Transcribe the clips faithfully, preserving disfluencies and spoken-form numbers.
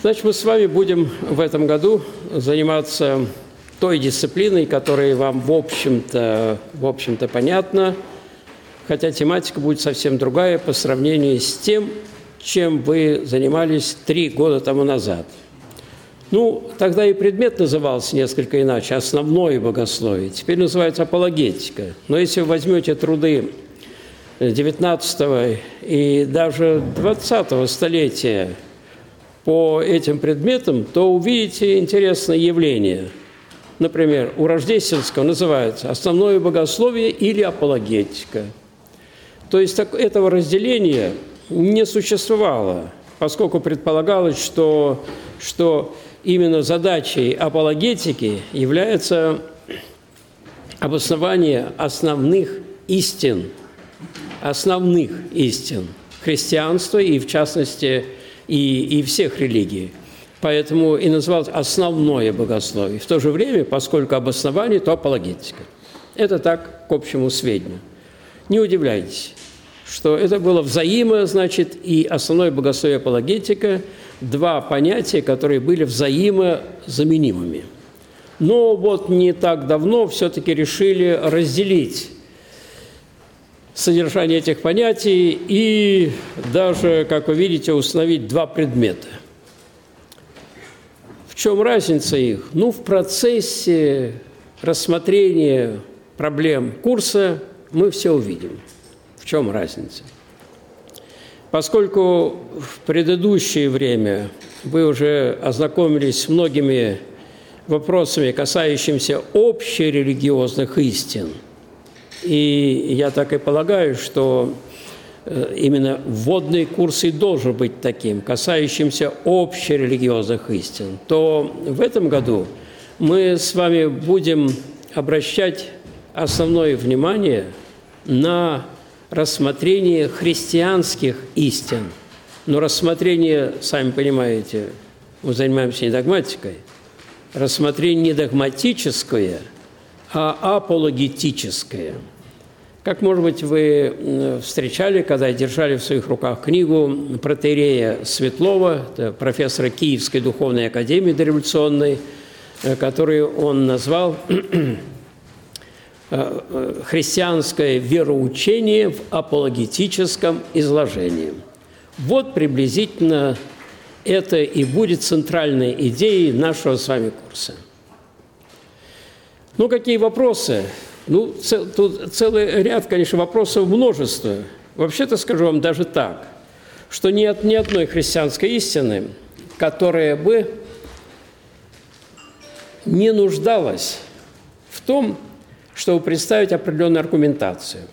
Значит, мы с вами будем в этом году заниматься той дисциплиной, которая вам, в общем-то, в общем-то, понятна, хотя тематика будет совсем другая по сравнению с тем, чем вы занимались три года тому назад. Ну, тогда и предмет назывался несколько иначе – основное богословие. Теперь называется апологетика. Но если вы возьмете труды девятнадцатого и даже двадцатого столетия по этим предметам, то увидите интересное явление. Например, у Рождественского называется «основное богословие» или «апологетика». То есть так, этого разделения не существовало, поскольку предполагалось, что, что именно задачей апологетики является обоснование основных истин, основных истин христианства и, в частности, и, и всех религий. Поэтому и называлось основное богословие. В то же время, поскольку обоснование, то апологетика. Это так, к общему сведению. Не удивляйтесь, что это было взаимо, значит, и основное богословие и апологетика – два понятия, которые были взаимозаменимыми. Но вот не так давно все-таки решили разделить содержание этих понятий и даже, как вы видите, установить два предмета. В чем разница их? Ну, в процессе рассмотрения проблем курса мы все увидим. В чем разница? Поскольку в предыдущее время вы уже ознакомились с многими вопросами, касающимися общерелигиозных истин, и я так и полагаю, что именно вводный курс и должен быть таким, касающимся общерелигиозных истин, то в этом году мы с вами будем обращать основное внимание на рассмотрение христианских истин. Но рассмотрение, сами понимаете, мы занимаемся не догматикой, рассмотрение не догматическое, а апологетическое. Как, может быть, вы встречали, когда держали в своих руках книгу протоиерея Светлова, профессора Киевской духовной академии дореволюционной, которую он назвал «Христианское вероучение в апологетическом изложении». Вот приблизительно это и будет центральной идеей нашего с вами курса. Ну, какие вопросы? Ну, цел, тут целый ряд, конечно, вопросов множество. Вообще-то скажу вам даже так, что нет ни одной христианской истины, которая бы не нуждалась в том, чтобы представить определенную аргументацию.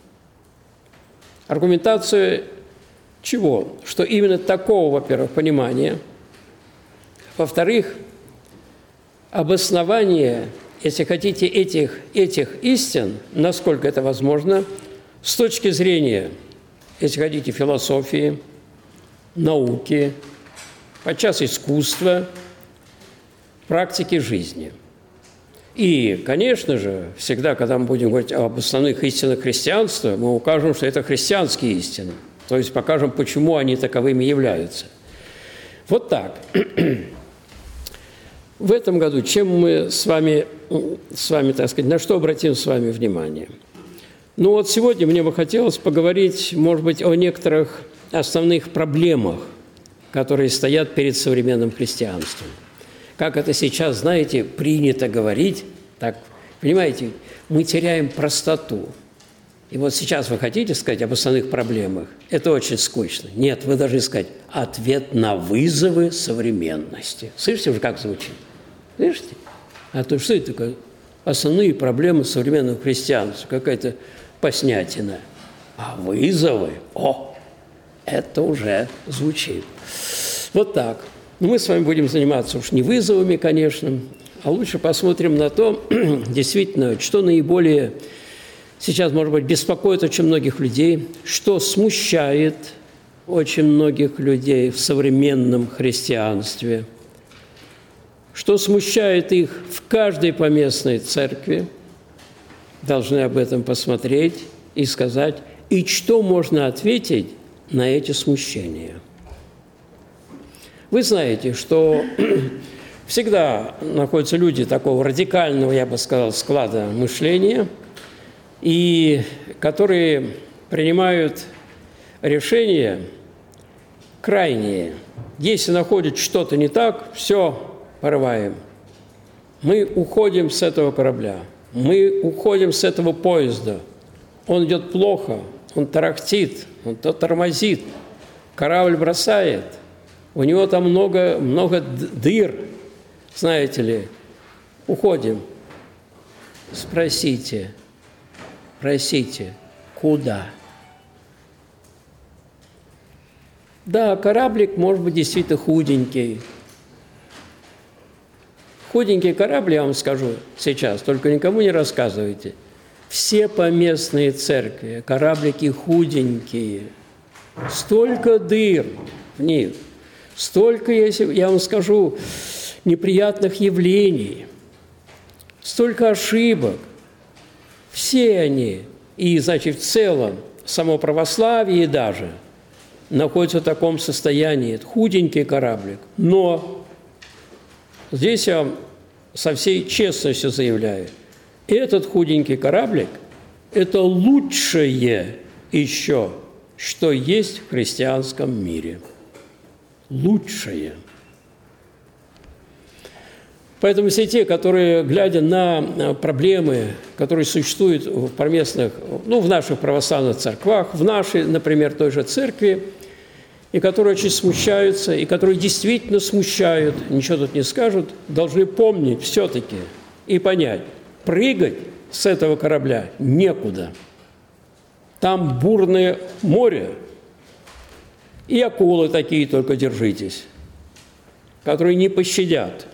Аргументацию чего? Что именно такого, во-первых, понимания, во-вторых, обоснование, если хотите, этих, этих истин, насколько это возможно, с точки зрения, если хотите, философии, науки, подчас искусства, практики жизни. И, конечно же, всегда, когда мы будем говорить об основных истинах христианства, мы укажем, что это христианские истины, то есть покажем, почему они таковыми являются. Вот так. В этом году чем мы с вами, с вами, так сказать, на что обратим с вами внимание? Ну вот сегодня мне бы хотелось поговорить, может быть, о некоторых основных проблемах, которые стоят перед современным христианством. Как это сейчас, знаете, принято говорить, так, понимаете, мы теряем простоту. И вот сейчас вы хотите сказать об основных проблемах? Это очень скучно. Нет, вы должны сказать «ответ на вызовы современности». Слышите уже, как звучит? Слышите? А то что это такое? Основные проблемы современного христианства. Какая-то поснятина. А вызовы? О, это уже звучит. Вот так. Мы с вами будем заниматься уж не вызовами, конечно, а лучше посмотрим на то, действительно, что наиболее сейчас, может быть, беспокоит очень многих людей, что смущает очень многих людей в современном христианстве, что смущает их в каждой поместной церкви, должны об этом посмотреть и сказать, и что можно ответить на эти смущения. Вы знаете, что всегда находятся люди такого радикального, я бы сказал, склада мышления, и которые принимают решения крайние. Если находят что-то не так, все, порываем. Мы уходим с этого корабля, мы уходим с этого поезда. Он идет плохо, он тарахтит, он то тормозит, корабль бросает. У него там много, много дыр, знаете ли. Уходим. Спросите, просите, куда? Да, кораблик может быть действительно худенький. Худенький корабль, я вам скажу сейчас, только никому не рассказывайте. Все поместные церкви, кораблики худенькие. Столько дыр в них, столько, если я вам скажу, неприятных явлений, столько ошибок. Все они, и, значит, в целом, само православие даже, находится в таком состоянии. Это худенький кораблик. Но здесь я вам со всей честностью заявляю, этот худенький кораблик – это лучшее еще, что есть в христианском мире. Лучшее. Поэтому все те, которые, глядя на проблемы, которые существуют в поместных, ну, в наших православных церквах, в нашей, например, той же церкви, и которые очень смущаются, и которые действительно смущают, ничего тут не скажут, должны помнить все-таки и понять, прыгать с этого корабля некуда. Там бурное море, и акулы такие только держитесь, которые не пощадят.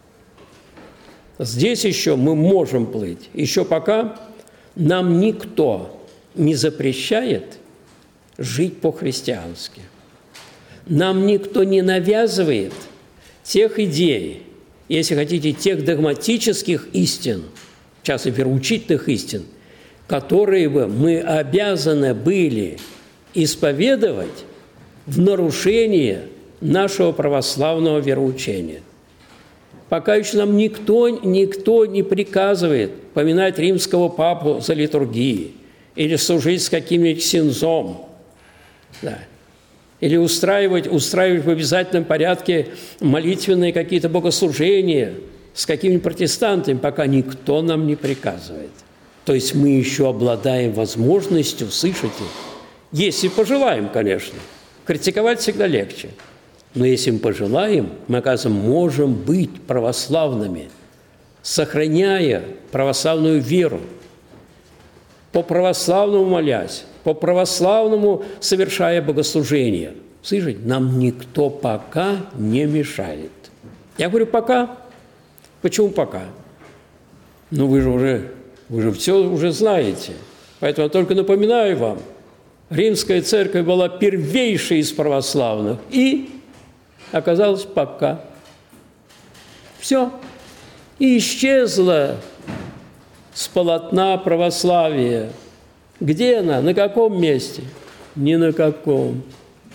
Здесь еще мы можем плыть. Еще пока нам никто не запрещает жить по-христиански. Нам никто не навязывает тех идей, если хотите, тех догматических истин, в частности, вероучительных истин, которые бы мы обязаны были исповедовать в нарушение нашего православного вероучения. Пока еще нам никто, никто не приказывает поминать римского папу за литургией или служить с каким-нибудь ксензом, да, или устраивать, устраивать в обязательном порядке молитвенные какие-то богослужения с какими-нибудь протестантами, пока никто нам не приказывает. То есть мы еще обладаем возможностью, слышите, если пожелаем, конечно. Критиковать всегда легче. Но если мы пожелаем, мы, оказывается, можем быть православными, сохраняя православную веру, по-православному молясь, по-православному совершая богослужение. Слышите, нам никто пока не мешает. Я говорю «пока». Почему «пока»? Ну, вы же уже, вы же все уже знаете. Поэтому я только напоминаю вам, Римская церковь была первейшей из православных и оказалось «пока». Все. И исчезла с полотна православия. Где она? На каком месте? Ни на каком.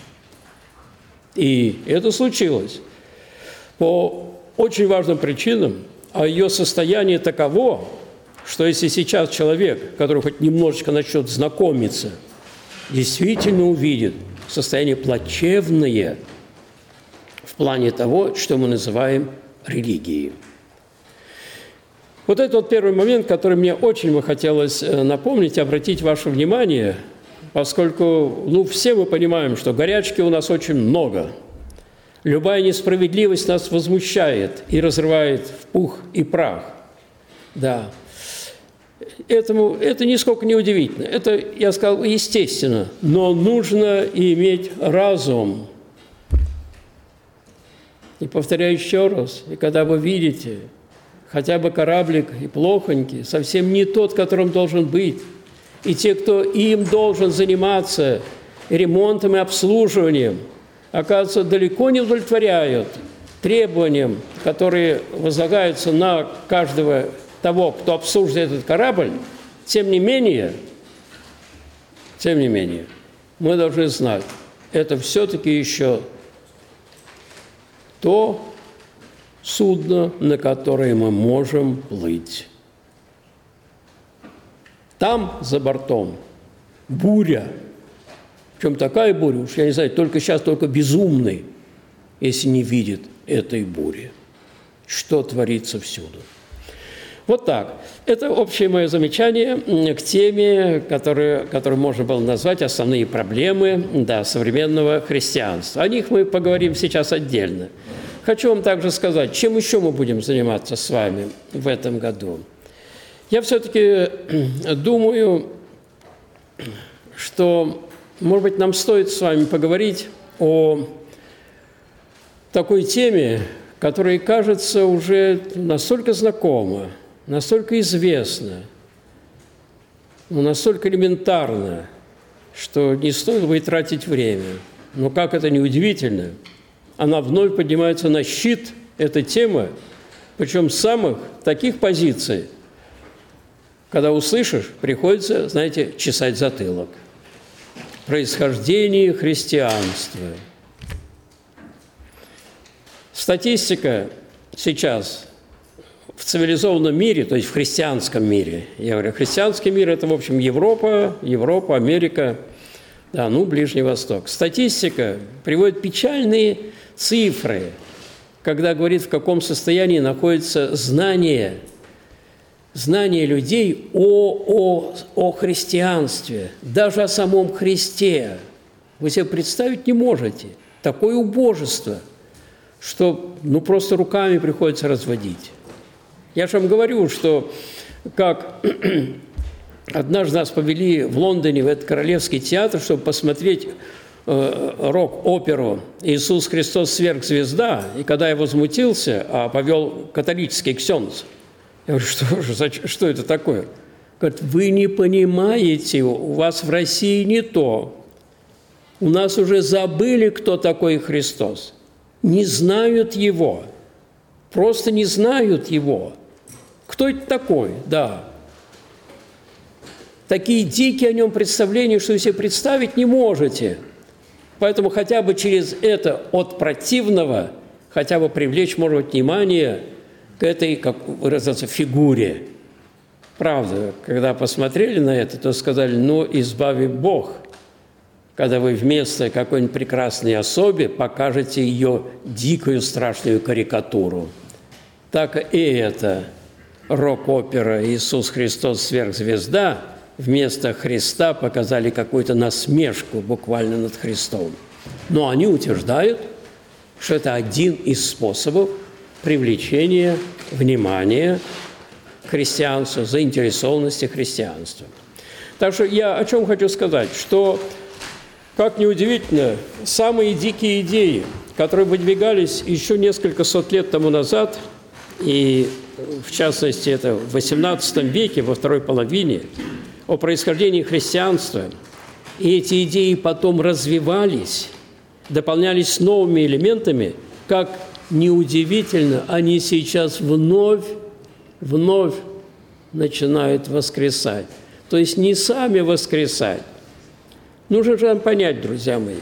И это случилось по очень важным причинам, а ее состояние таково, что если сейчас человек, который хоть немножечко начнет знакомиться, действительно увидит состояние плачевное в плане того, что мы называем религией. Вот это вот первый момент, который мне очень бы хотелось напомнить и обратить ваше внимание, поскольку, ну, все мы понимаем, что горячки у нас очень много. Любая несправедливость нас возмущает и разрывает в пух и прах. Да. Этому, это нисколько не удивительно. Это, я сказал, естественно, но нужно иметь разум. И повторяю еще раз, и когда вы видите хотя бы кораблик и плохонький, совсем не тот, которым должен быть, и те, кто им должен заниматься ремонтом и обслуживанием, оказывается, далеко не удовлетворяют требованиям, которые возлагаются на каждого того, кто обслуживает этот корабль, тем не менее, тем не менее, мы должны знать, это все-таки еще то судно, на которое мы можем плыть. Там, за бортом, буря. Причем такая буря, уж я не знаю, только сейчас только безумный, если не видит этой бури. Что творится всюду. Вот так. Это общее мое замечание к теме, которую, которую можно было назвать «Основные проблемы да, современного христианства». О них мы поговорим сейчас отдельно. Хочу вам также сказать, чем еще мы будем заниматься с вами в этом году. Я все-таки думаю, что, может быть, нам стоит с вами поговорить о такой теме, которая кажется уже настолько знакома, настолько известна, но настолько элементарна, что не стоило бы и тратить время. Но как это ни удивительно, она вновь поднимается на щит, эта тема, причем с самых таких позиций, когда услышишь, приходится, знаете, чесать затылок. Происхождение христианства. Статистика сейчас в цивилизованном мире, то есть в христианском мире, я говорю, христианский мир – это, в общем, Европа, Европа, Америка, да, ну, Ближний Восток. Статистика приводит печальные цифры, когда говорит, в каком состоянии находится знание, знание людей о, о, о христианстве, даже о самом Христе. Вы себе представить не можете. Такое убожество, что ну, просто руками приходится разводить. Я же вам говорю, что как однажды нас повели в Лондоне в этот Королевский театр, чтобы посмотреть э, рок-оперу «Иисус Христос сверхзвезда», и когда я возмутился, а повел католический ксенз, я говорю, что, же, что это такое? Говорит, вы не понимаете, у вас в России не то. У нас уже забыли, кто такой Христос. Не знают Его. Просто не знают Его. Кто это такой? Да. Такие дикие о Нем представления, что вы себе представить не можете. Поэтому хотя бы через это от противного хотя бы привлечь, может быть, внимание к этой, как выразиться, фигуре. Правда, когда посмотрели на это, то сказали, ну, избави Бог, когда вы вместо какой-нибудь прекрасной особи покажете ее дикую страшную карикатуру. Так и это рок-опера «Иисус Христос сверхзвезда» вместо Христа показали какую-то насмешку буквально над Христом. Но они утверждают, что это один из способов привлечения внимания к христианству, заинтересованности христианством. Так что я о чем хочу сказать, что, как ни удивительно, самые дикие идеи, которые выдвигались еще несколько сот лет тому назад, и в частности это в восемнадцатом веке, во второй половине, о происхождении христианства, и эти идеи потом развивались, дополнялись новыми элементами, как неудивительно, они сейчас вновь, вновь начинают воскресать. То есть не сами воскресать. Нужно же вам понять, друзья мои,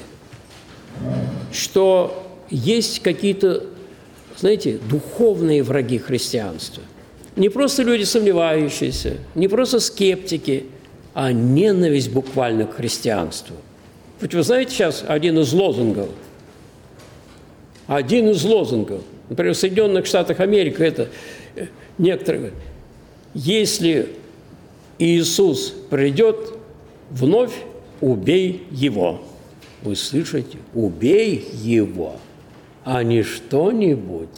что есть какие-то, знаете, духовные враги христианства. Не просто люди сомневающиеся, не просто скептики, а ненависть буквально к христианству. Ведь вы знаете сейчас один из лозунгов, один из лозунгов, например, в Соединенных Штатах Америки, это некоторые говорят, если Иисус придет, вновь убей Его. Вы слышите? Убей Его, а не что-нибудь.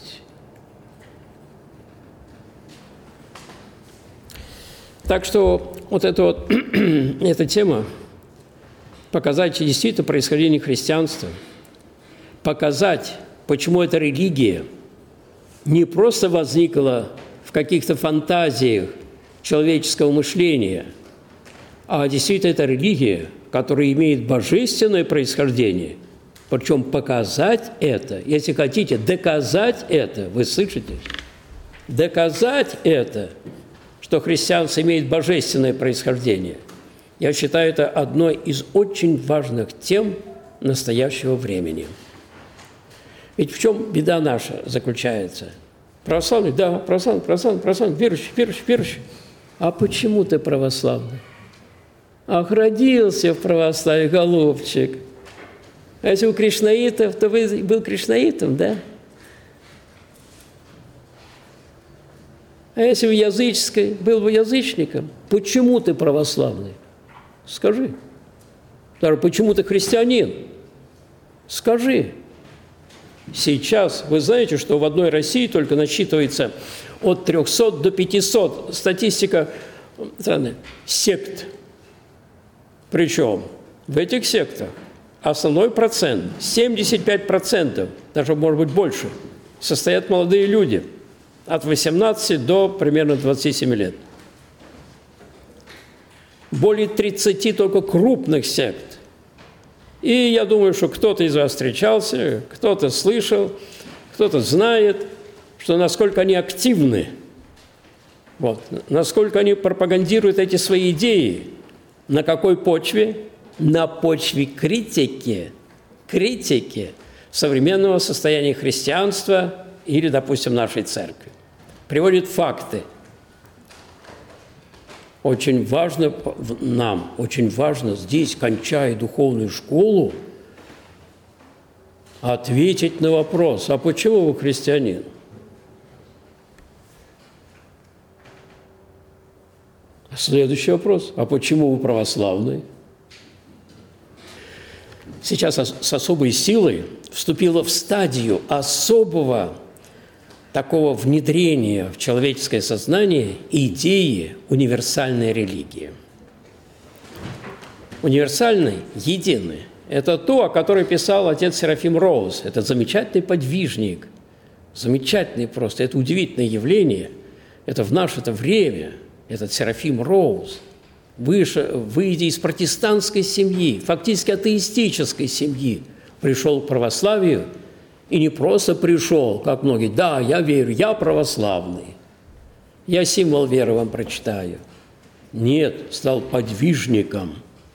Так что вот эта вот эта тема, показать действительно происхождение христианства, показать, почему эта религия не просто возникла в каких-то фантазиях человеческого мышления, а действительно это религия, которая имеет божественное происхождение. Причем показать это, если хотите, доказать это, вы слышите? Доказать это, что христианство имеет божественное происхождение. Я считаю, это одной из очень важных тем настоящего времени. Ведь в чем беда наша заключается? Православный? Да, православный, православный, православный, верующий, верующий, верующий. А почему ты православный? Ах, родился в православии, голубчик. А если у кришнаитов, то вы был кришнаитом, да? А если в языческой, был бы язычником, почему ты православный? Скажи. Даже почему ты христианин? Скажи. Сейчас вы знаете, что в одной России только насчитывается от трёхсот до пятисот статистика сект. Причем в этих сектах основной процент, семьдесят пять процентов, даже может быть больше, состоят молодые люди от восемнадцати до примерно двадцати семи лет. Более тридцати только крупных сект. И я думаю, что кто-то из вас встречался, кто-то слышал, кто-то знает, что насколько они активны, вот, насколько они пропагандируют эти свои идеи. На какой почве? На почве критики, критики современного состояния христианства или, допустим, нашей церкви. Приводит факты. Очень важно нам, очень важно здесь, кончая духовную школу, ответить на вопрос, а почему вы христианин? Следующий вопрос, а почему вы православный? Сейчас с особой силой вступила в стадию особого такого внедрения в человеческое сознание идеи универсальной религии. Универсальный, единый – это то, о которой писал отец Серафим Роуз. Это замечательный подвижник, замечательный просто, это удивительное явление. Это в наше-то время, этот Серафим Роуз, выше, выйдя из протестантской семьи, фактически атеистической семьи, пришел к православию. И не просто пришел, как многие, да, я верю, я православный, я символ веры вам прочитаю. Нет, стал подвижником.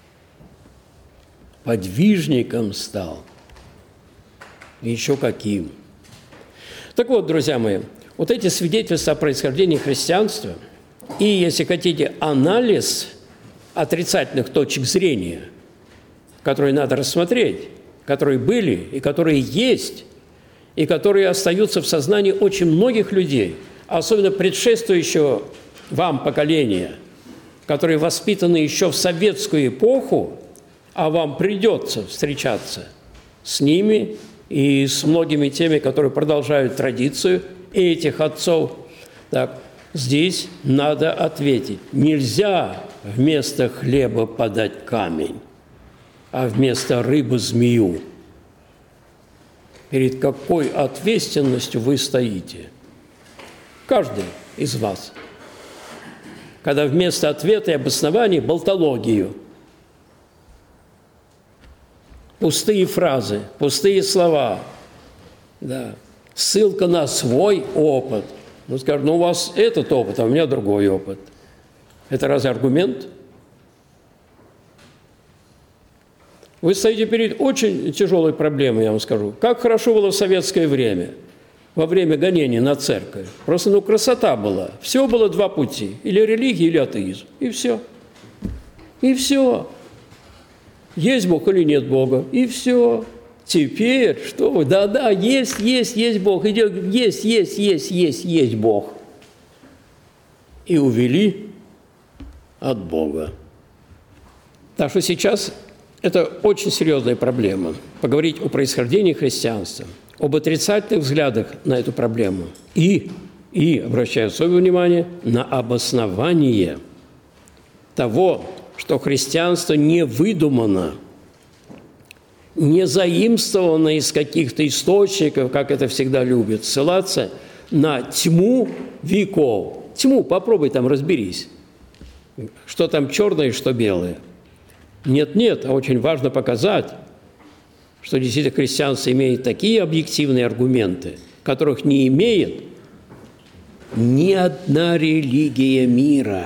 Подвижником стал. И еще каким. Так вот, друзья мои, вот эти свидетельства о происхождении христианства и, если хотите, анализ отрицательных точек зрения, которые надо рассмотреть, которые были и которые есть, и которые остаются в сознании очень многих людей, особенно предшествующего вам поколения, которые воспитаны еще в советскую эпоху, а вам придется встречаться с ними и с многими теми, которые продолжают традицию этих отцов. Так, здесь надо ответить. Нельзя вместо хлеба подать камень, а вместо рыбы – змею. Перед какой ответственностью вы стоите? Каждый из вас. Когда вместо ответа и обоснования – болтологию. Пустые фразы, пустые слова. Да. Ссылка на свой опыт. Ну, скажут, ну, у вас этот опыт, а у меня другой опыт. Это разве аргумент? Вы стоите перед очень тяжелой проблемой, я вам скажу. Как хорошо было в советское время, во время гонений на церковь. Просто, ну, красота была. Всего было два пути. Или религия, или атеизм. И все. И все. Есть Бог или нет Бога. И все. Теперь, что вы? Да-да, есть, есть, есть Бог. Идет, есть, есть, есть, есть, есть Бог. И увели от Бога. Так что сейчас это очень серьезная проблема. Поговорить о происхождении христианства, об отрицательных взглядах на эту проблему и, и обращаю особое внимание, на обоснование того, что христианство не выдумано, не заимствовано из каких-то источников, как это всегда любят, ссылаться на тьму веков. Тьму, попробуй там разберись, что там черное, что белое. Нет-нет, а очень важно показать, что действительно христианство имеет такие объективные аргументы, которых не имеет ни одна религия мира.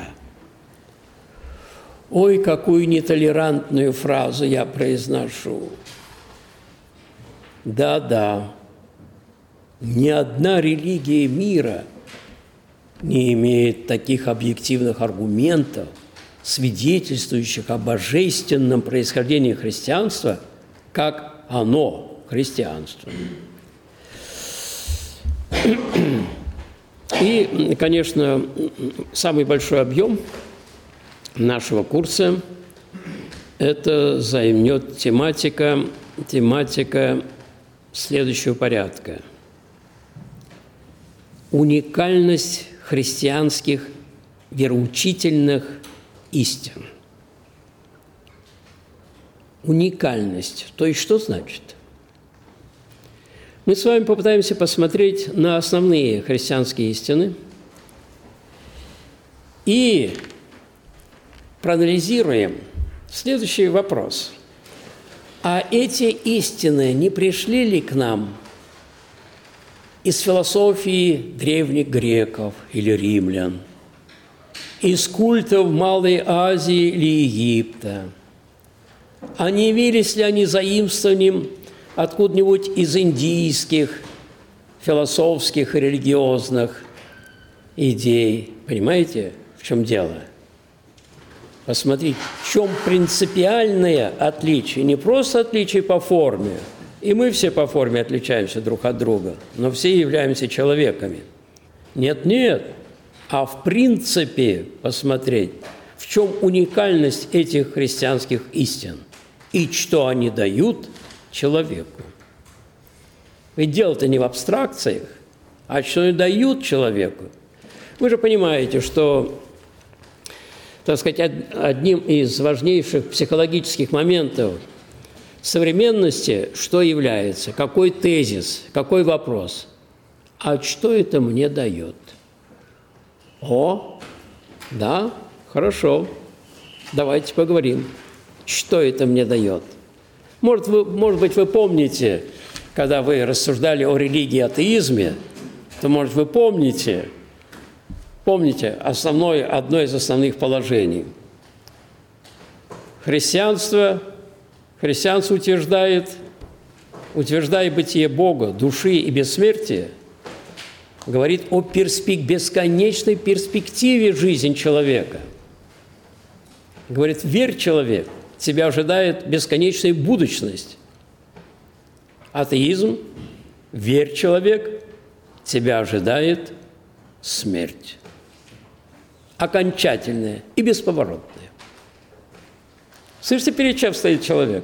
Ой, какую нетолерантную фразу я произношу. Да-да, Ни одна религия мира не имеет таких объективных аргументов, свидетельствующих о божественном происхождении христианства, как оно, христианство. И, конечно, самый большой объем нашего курса – это займет тематика, тематика следующего порядка. Уникальность христианских вероучительных истин. Уникальность. То есть что значит? Мы с вами попытаемся посмотреть на основные христианские истины и проанализируем следующий вопрос. А эти истины не пришли ли к нам из философии древних греков или римлян, из культов Малой Азии или Египта? А не явились ли они заимствованием откуда-нибудь из индийских философских и религиозных идей? Понимаете, в чем дело? Посмотрите, в чем принципиальное отличие, не просто отличие по форме, и мы все по форме отличаемся друг от друга, но все являемся человеками. Нет-нет, а в принципе посмотреть, в чем уникальность этих христианских истин и что они дают человеку. Ведь дело-то не в абстракциях, а что они дают человеку. Вы же понимаете, что, так сказать, одним из важнейших психологических моментов современности что является? Какой тезис, какой вопрос? А что это мне дает? О, да, хорошо, давайте поговорим. Что это мне дает? Может, вы, может быть, вы помните, когда вы рассуждали о религии и атеизме, то, может, вы помните, помните основное, одно из основных положений. Христианство, христианство утверждает, утверждая бытие Бога, души и бессмертия, говорит о перспек... бесконечной перспективе жизни человека. Говорит, верь, человек, тебя ожидает бесконечная будущность. Атеизм, верь, человек, тебя ожидает смерть. Окончательная и бесповоротная. Слышите, перед чем стоит человек?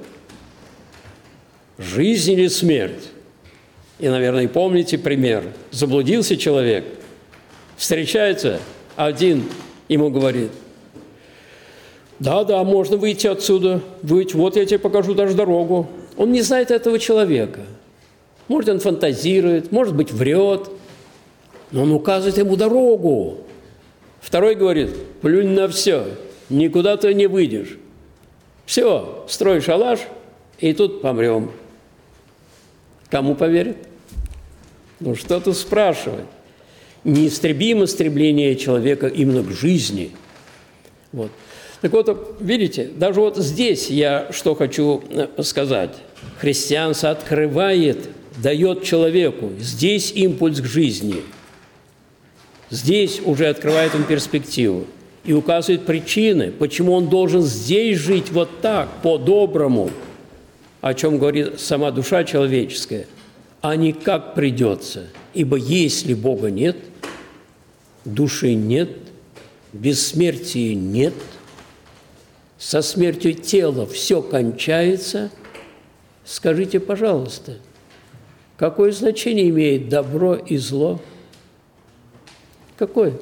Жизнь или смерть? И, наверное, помните пример. Заблудился человек, встречается один, ему говорит: да-да, можно выйти отсюда, выйти, вот я тебе покажу даже дорогу. Он не знает этого человека. Может, он фантазирует, может быть, врет, но он указывает ему дорогу. Второй говорит: плюнь на все, никуда ты не выйдешь. Все, строй шалаш, и тут помрем. Кому поверит? Ну, что тут спрашивать? Неистребимо стремление человека именно к жизни. Вот. Так вот, видите, даже вот здесь я что хочу сказать. Христианство открывает, дает человеку здесь импульс к жизни. Здесь уже открывает он перспективу и указывает причины, почему он должен здесь жить вот так, по-доброму, о чем говорит сама душа человеческая, а не как придется. Ибо если Бога нет, души нет, бессмертия нет, со смертью тела все кончается, скажите, пожалуйста, какое значение имеет добро и зло? Какое?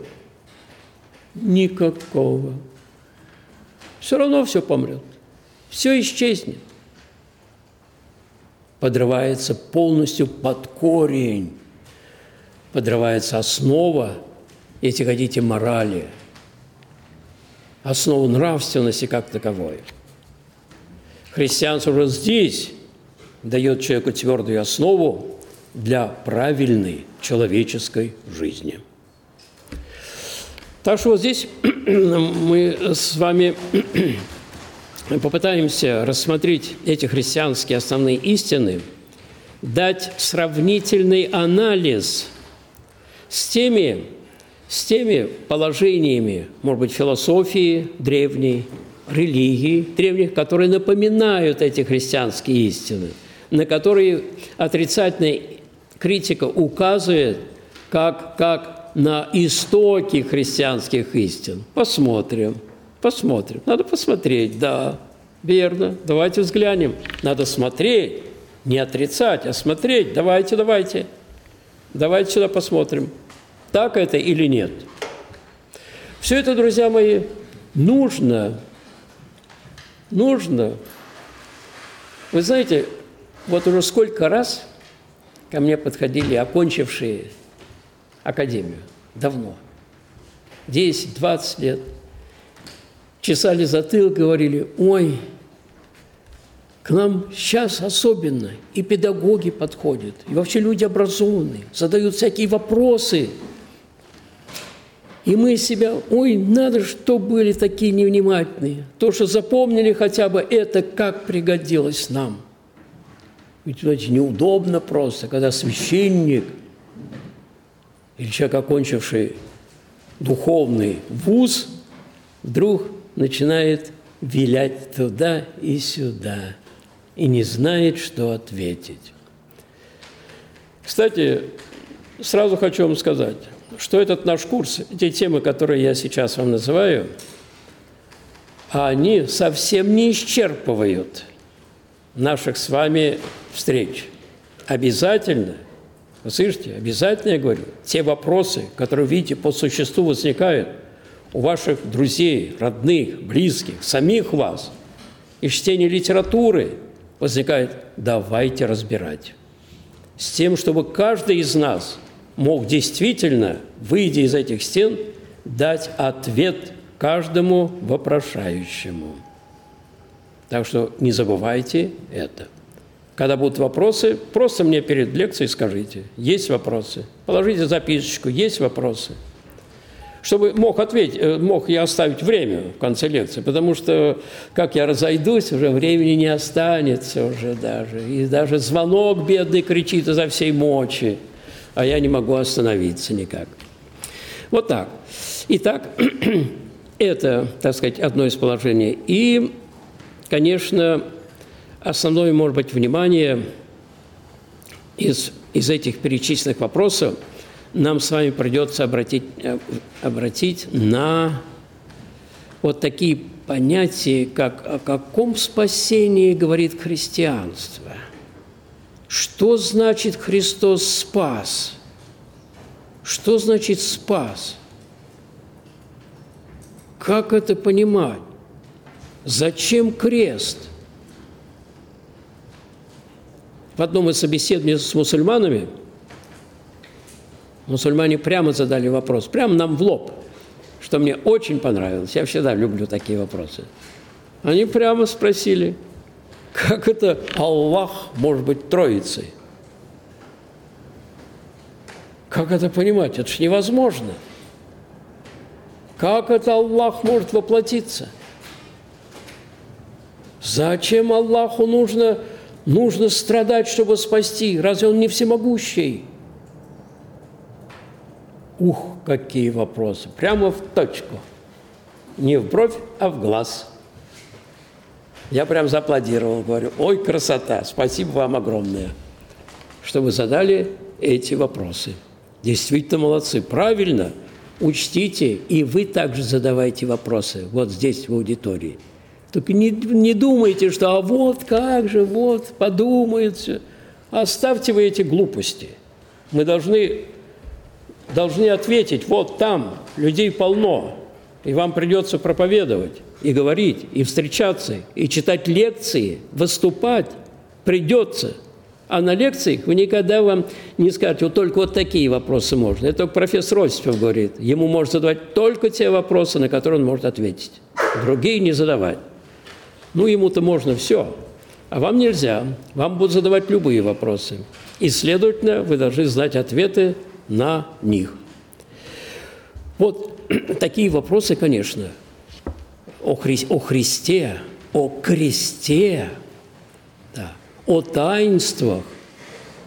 Никакого. Все равно все помрет, все исчезнет. Подрывается полностью под корень, подрывается основа, если хотите, морали, основу нравственности как таковой. Христианство уже здесь дает человеку твердую основу для правильной человеческой жизни. Так что вот здесь мы с вами попытаемся рассмотреть эти христианские основные истины дать сравнительный анализ с теми, с теми положениями, может быть, философии древней, религии древних, которые напоминают эти христианские истины, на которые отрицательная критика указывает как, как на истоки христианских истин. Посмотрим, посмотрим. Надо посмотреть, да, верно. Давайте взглянем. Надо смотреть, не отрицать, а смотреть. Давайте, давайте. Давайте сюда посмотрим, так это или нет. Все это, друзья мои, нужно, нужно. Вы знаете, вот уже сколько раз ко мне подходили окончившие академию, давно, десять-двадцать лет, чесали затылок, говорили: ой, к нам сейчас особенно и педагоги подходят, и вообще люди образованные, задают всякие вопросы. И мы себя, ой, надо, что были такие невнимательные. То, что запомнили хотя бы это, как пригодилось нам. Ведь, знаете, неудобно просто, когда священник или человек, окончивший духовный вуз, вдруг начинает вилять туда и сюда и не знает, что ответить. Кстати, сразу хочу вам сказать, что этот наш курс, те темы, которые я сейчас вам называю, они совсем не исчерпывают наших с вами встреч. Обязательно, вы слышите, обязательно, я говорю, те вопросы, которые, видите, по существу возникают у ваших друзей, родных, близких, самих вас, из чтения литературы возникает, давайте разбирать. С тем, чтобы каждый из нас мог действительно, выйдя из этих стен, дать ответ каждому вопрошающему. Так что не забывайте это. Когда будут вопросы, просто мне перед лекцией скажите, есть вопросы, положите записочку, есть вопросы. Чтобы мог ответить, мог я оставить время в конце лекции, потому что, как я разойдусь, уже времени не останется уже даже. И даже звонок бедный кричит изо всей мочи, а я не могу остановиться никак. Вот так. Итак, это, так сказать, одно из положений. И, конечно, основное, может быть, внимание из, из этих перечисленных вопросов нам с вами придется обратить, обратить на вот такие понятия, как о каком спасении говорит христианство. Что значит Христос спас? Что значит спас? Как это понимать? Зачем крест? В одном из собеседований с мусульманами мусульмане прямо задали вопрос, прямо нам в лоб, что мне очень понравилось. Я всегда люблю такие вопросы. Они прямо спросили, как это Аллах может быть Троицей? Как это понимать? Это ж невозможно. Как это Аллах может воплотиться? Зачем Аллаху нужно, нужно страдать, чтобы спасти? Разве Он не всемогущий? Ух, какие вопросы! Прямо в точку. Не в бровь, а в глаз. Я прям зааплодировал, говорю, ой, красота, спасибо вам огромное, что вы задали эти вопросы. Действительно молодцы, правильно, учтите, и вы также задавайте вопросы вот здесь, в аудитории. Только не, не думайте, что а вот как же, вот, подумают все. Оставьте вы эти глупости. Мы должны... должны ответить, вот там людей полно, и вам придется проповедовать, и говорить, и встречаться, и читать лекции, выступать придется. А на лекциях вы никогда вам не скажете, вот только вот такие вопросы можно. Это профессор Осипов говорит, ему можно задавать только те вопросы, на которые он может ответить, другие не задавать. Ну, ему-то можно все, а вам нельзя, вам будут задавать любые вопросы. И, следовательно, вы должны знать ответы на них. Вот такие вопросы, конечно, о, Хри... о Христе, о кресте, да, о таинствах,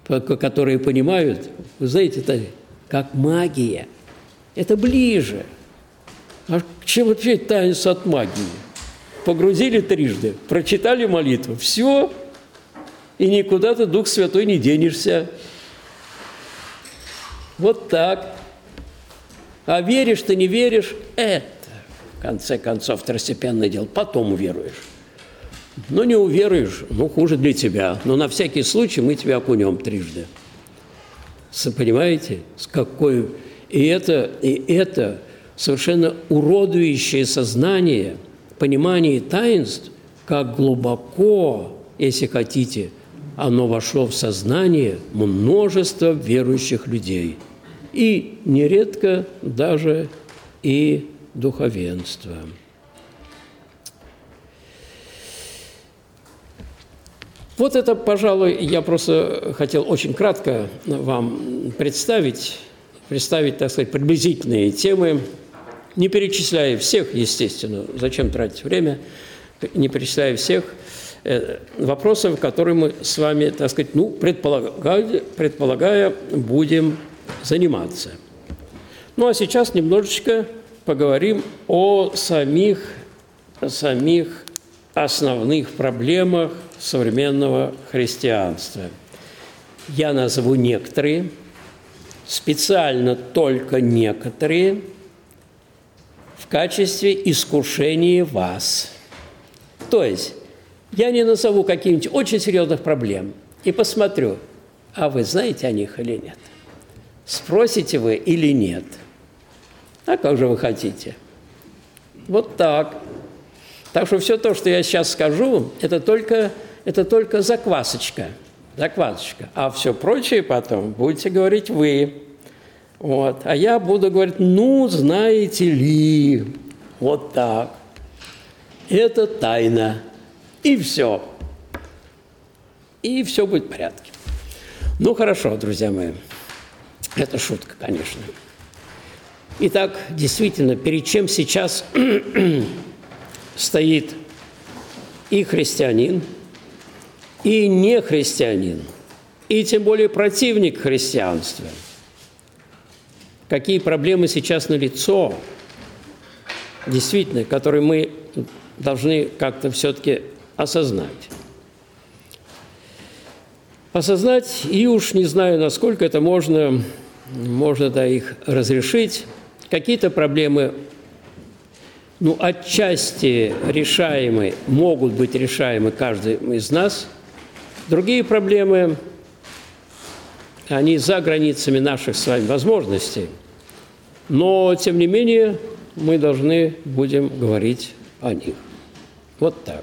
которые понимают, вы знаете, это как магия. Это ближе. А чем вообще таинство от магии? Погрузили трижды, прочитали молитву, все, и никуда ты, Дух Святой, не денешься. Вот так. А веришь ты, не веришь, это, в конце концов, второстепенное дело. Потом уверуешь. Но не уверуешь, ну, хуже для тебя. Но на всякий случай мы тебя окунем трижды. Понимаете, с какой... И это, и это совершенно уродующее сознание, понимание таинств, как глубоко, если хотите, оно вошло в сознание множества верующих людей. И нередко даже и духовенства. Вот это, пожалуй, я просто хотел очень кратко вам представить, представить, так сказать, приблизительные темы, не перечисляя всех, естественно, зачем тратить время, не перечисляя всех вопросов, которые мы с вами, так сказать, ну, предполагая, предполагая, будем заниматься. Ну, а сейчас немножечко поговорим о самих, о самих основных проблемах современного христианства. Я назову некоторые, специально только некоторые, в качестве искушения вас. То есть я не назову каких-нибудь очень серьезных проблем и посмотрю, а вы знаете о них или нет? Спросите вы или нет? А как же вы хотите? Вот так. Так что все то, что я сейчас скажу, это только, это только заквасочка. Заквасочка. А все прочее потом будете говорить вы. Вот. А я буду говорить, ну, знаете ли, вот так. Это тайна. И все. И все будет в порядке. Ну, хорошо, друзья мои. Это шутка, конечно. Итак, действительно, перед чем сейчас стоит и христианин, и не христианин, и тем более противник христианства. Какие проблемы сейчас налицо, действительно, которые мы должны как-то все-таки осознать. Осознать, и уж не знаю, насколько это можно, можно да, их разрешить. Какие-то проблемы, ну, отчасти решаемы, могут быть решаемы каждым из нас. Другие проблемы, они за границами наших с вами возможностей. Но, тем не менее, мы должны будем говорить о них. Вот так.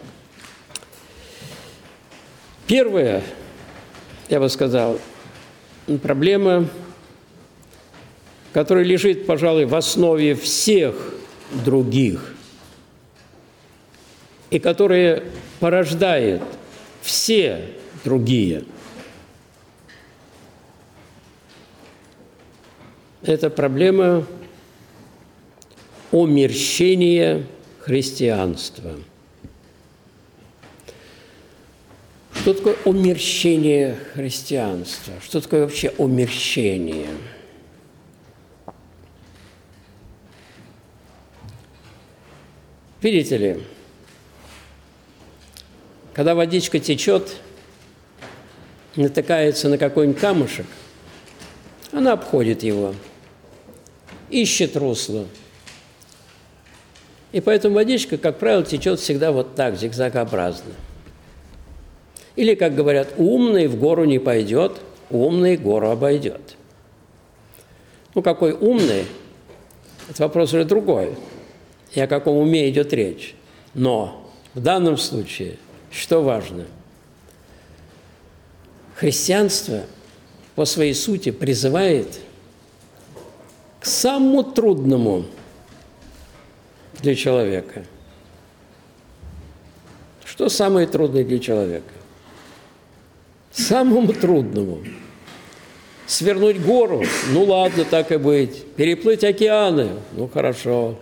Первое, я бы сказал, проблема, которая лежит, пожалуй, в основе всех других и которая порождает все другие. Это проблема омерщения христианства. Что такое омерщение христианства? Что такое вообще омерщение? Видите ли, когда водичка течет, натыкается на какой-нибудь камушек, она обходит его, ищет русло. И поэтому водичка, как правило, течет всегда вот так, зигзагообразно. Или, как говорят, умный в гору не пойдет, умный гору обойдет. Ну, какой умный, это вопрос уже другой. И о каком уме идет речь. Но в данном случае, что важно? Христианство по своей сути призывает к самому трудному для человека. Что самое трудное для человека? Самому трудному. Свернуть гору, ну ладно, так и быть. Переплыть океаны, ну хорошо.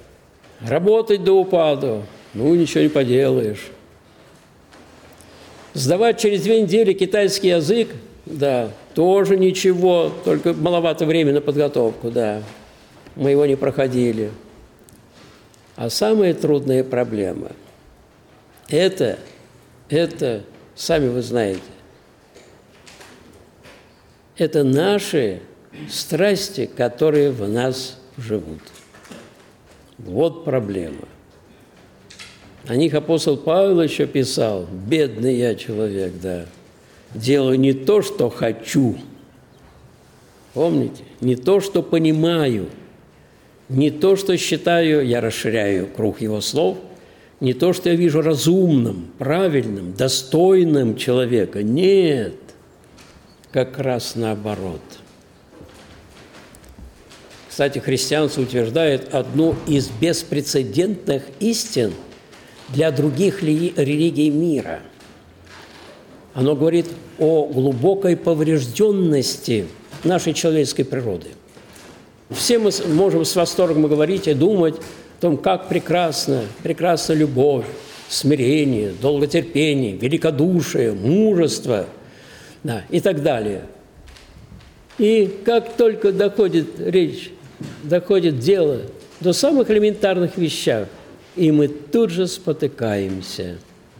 Работать до упаду, ну ничего не поделаешь. Сдавать через две недели китайский язык, да, тоже ничего, только маловато времени на подготовку, да. Мы его не проходили. А самая трудная проблема – это, это, сами вы знаете, это наши страсти, которые в нас живут. Вот проблема. О них апостол Павел еще писал: «Бедный я человек, да, делаю не то, что хочу». Помните? Не то, что понимаю, не то, что считаю, я расширяю круг его слов, не то, что я вижу разумным, правильным, достойным человека. Нет, как раз наоборот. Кстати, христианство утверждает одну из беспрецедентных истин для других религий мира. Оно говорит о глубокой поврежденности нашей человеческой природы. Все мы можем с восторгом говорить и думать о том, как прекрасна, прекрасна любовь, смирение, долготерпение, великодушие, мужество, да, и так далее. И как только доходит речь, доходит дело до самых элементарных вещей, и мы тут же спотыкаемся.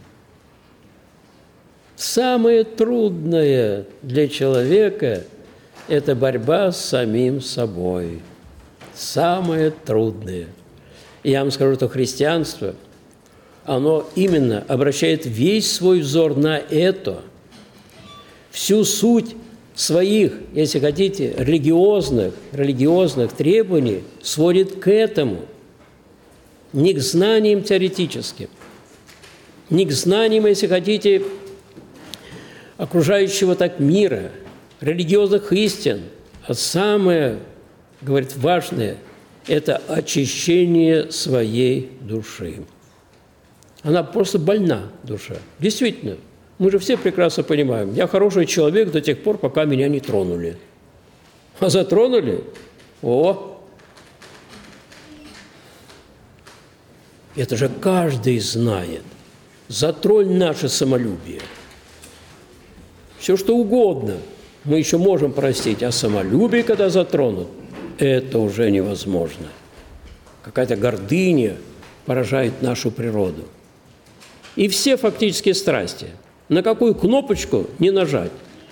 Самое трудное для человека – это борьба с самим собой. Самое трудное. И я вам скажу, что христианство, оно именно обращает весь свой взор на это, всю суть своих, если хотите, религиозных, религиозных требований сводит к этому, не к знаниям теоретическим, не к знаниям, если хотите, окружающего так мира, религиозных истин, а самое, говорит, важное – это очищение своей души. Она просто больна, душа. Действительно, мы же все прекрасно понимаем, я хороший человек до тех пор, пока меня не тронули. А затронули – о! Это же каждый знает. Затронь наше самолюбие. Все, что угодно мы еще можем простить, а самолюбие, когда затронут, это уже невозможно. Какая-то гордыня поражает нашу природу. И все фактические страсти. На какую кнопочку не нажать?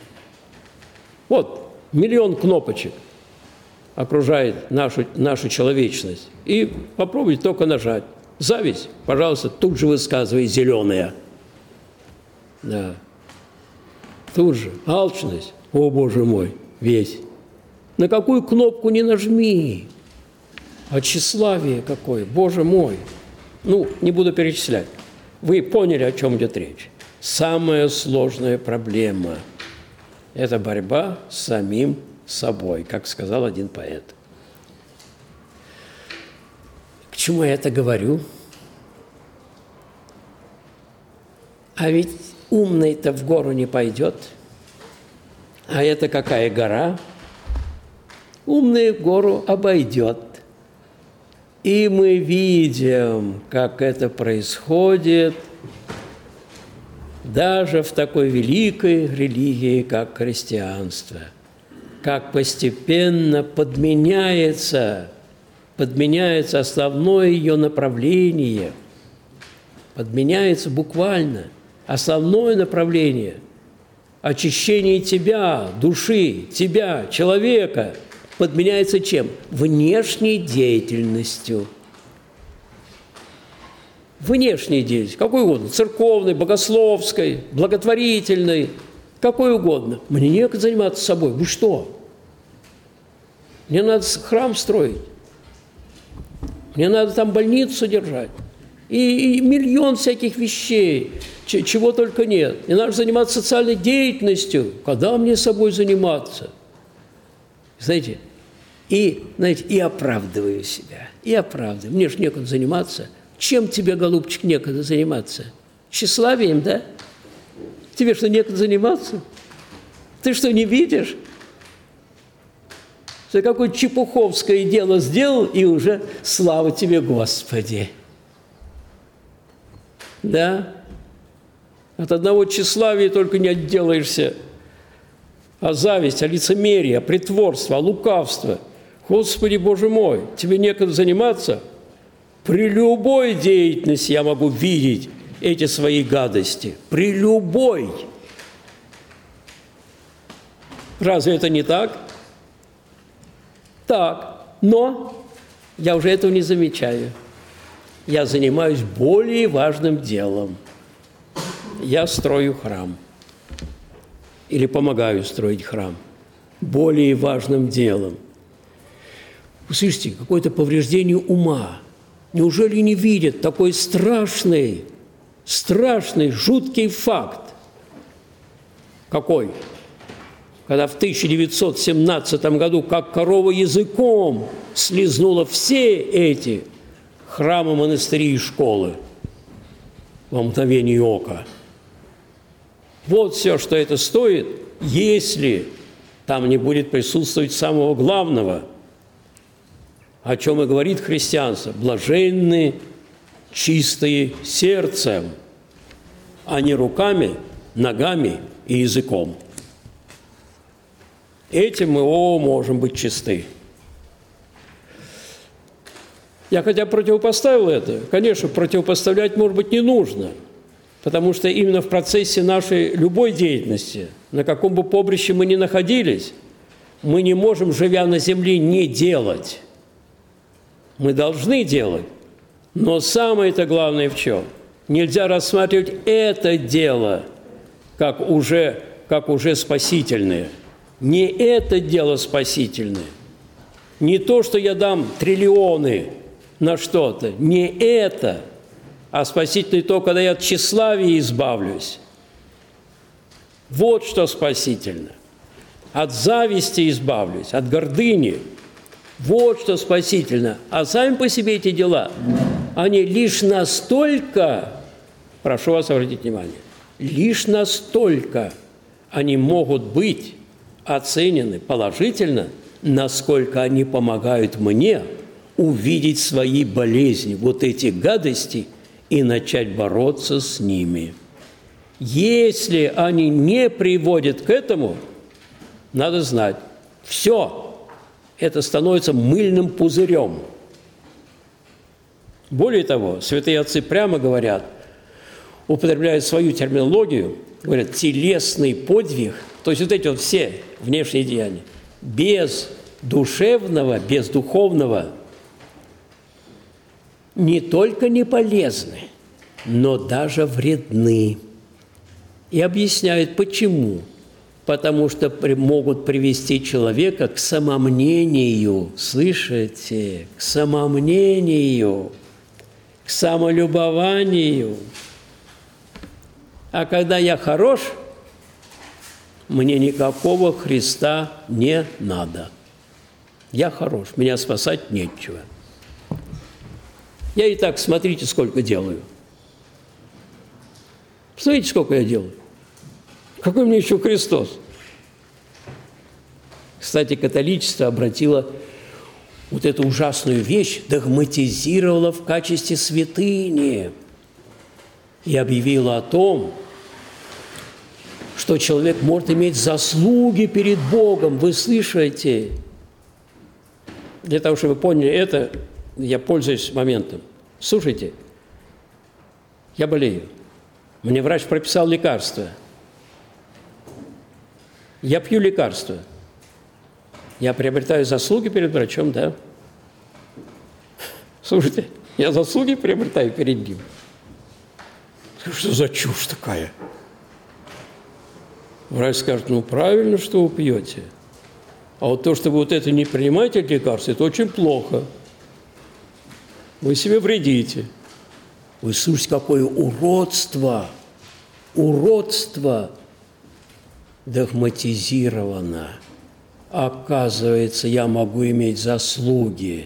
Вот, миллион кнопочек окружает нашу, нашу человечность. И попробуйте только нажать. Зависть, пожалуйста, тут же высказывай, зеленая. Да. Тут же. Алчность, о, Боже мой, весь. На какую кнопку не нажми. А тщеславие какое, Боже мой. Ну, не буду перечислять. Вы поняли, о чем идет речь. Самая сложная проблема – это борьба с самим собой, как сказал один поэт. К чему я это говорю? А ведь умный-то в гору не пойдет. А это какая гора? Умный гору обойдет. И мы видим, как это происходит даже в такой великой религии, как христианство. Как постепенно подменяется, подменяется основное ее направление, подменяется буквально основное направление – очищение тебя, души, тебя, человека – подменяется чем? Внешней деятельностью. Внешней деятельностью. Какой угодно. Церковной, богословской, благотворительной. Какой угодно. Мне некогда заниматься собой. Вы что? Мне надо храм строить. Мне надо там больницу держать. И, и миллион всяких вещей, чего только нет. Мне надо заниматься социальной деятельностью. Когда мне собой заниматься? Знаете, и, знаете, и оправдываю себя, и оправдываю. Мне ж некуда заниматься. Чем тебе, голубчик, некогда заниматься? Тщеславием, да? Тебе что, некуда заниматься? Ты что, не видишь? Что какое чепуховское дело сделал, и уже слава тебе, Господи. Да? От одного тщеславия только не отделаешься. А зависть, а лицемерие, а притворство, а лукавство. Господи, Боже мой, тебе некогда заниматься? При любой деятельности я могу видеть эти свои гадости. При любой. Разве это не так? Так. Но я уже этого не замечаю. Я занимаюсь более важным делом. Я строю храм. Или помогаю строить храм. Более важным делом. Вы слышите, какое-то повреждение ума. Неужели не видят такой страшный, страшный, жуткий факт? Какой? Когда в тысяча девятьсот семнадцатом году, как корова языком, слизнула все эти храмы, монастыри и школы во мгновение ока. Вот все, что это стоит, если там не будет присутствовать самого главного, о чем и говорит христианство: блаженны чистые сердцем, а не руками, ногами и языком. Этим мы, о, можем быть чисты. Я хотя противопоставил это, конечно, противопоставлять, может быть, не нужно, потому что именно в процессе нашей любой деятельности, на каком бы поприще мы ни находились, мы не можем, живя на земле, не делать. Мы должны делать. Но самое-то главное в чем? Нельзя рассматривать это дело как уже, как уже спасительное. Не это дело спасительное. Не то, что я дам триллионы на что-то. Не это. А спасительное то, когда я от тщеславия избавлюсь. Вот что спасительно. От зависти избавлюсь, от гордыни. Вот что спасительно. А сами по себе эти дела, они лишь настолько, прошу вас обратить внимание, лишь настолько они могут быть оценены положительно, насколько они помогают мне увидеть свои болезни, вот эти гадости, и начать бороться с ними. Если они не приводят к этому, надо знать, все. Это становится мыльным пузырем. Более того, святые отцы прямо говорят, употребляют свою терминологию, говорят, телесный подвиг, то есть вот эти вот все внешние деяния, без душевного, без духовного, не только не полезны, но даже вредны. И объясняют, почему. Потому что могут привести человека к самомнению, слышите, к самомнению, к самолюбованию. А когда я хорош, мне никакого Христа не надо. Я хорош, меня спасать нечего. Я и так, смотрите, сколько делаю. Смотрите, сколько я делаю. Какой мне еще Христос? Кстати, католичество обратило вот эту ужасную вещь, догматизировало в качестве святыни и объявило о том, что человек может иметь заслуги перед Богом. Вы слышите? Для того, чтобы вы поняли это, я пользуюсь моментом. Слушайте, я болею. Мне врач прописал лекарство. Я пью лекарства. Я приобретаю заслуги перед врачом, да? Слушайте, я заслуги приобретаю перед ним. Что за чушь такая? Врач скажет, ну, правильно, что вы пьете. А вот то, что вы вот это не принимаете лекарства, это очень плохо. Вы себе вредите. Вы слушайте, какое уродство! Уродство! Догматизировано. Оказывается, я могу иметь заслуги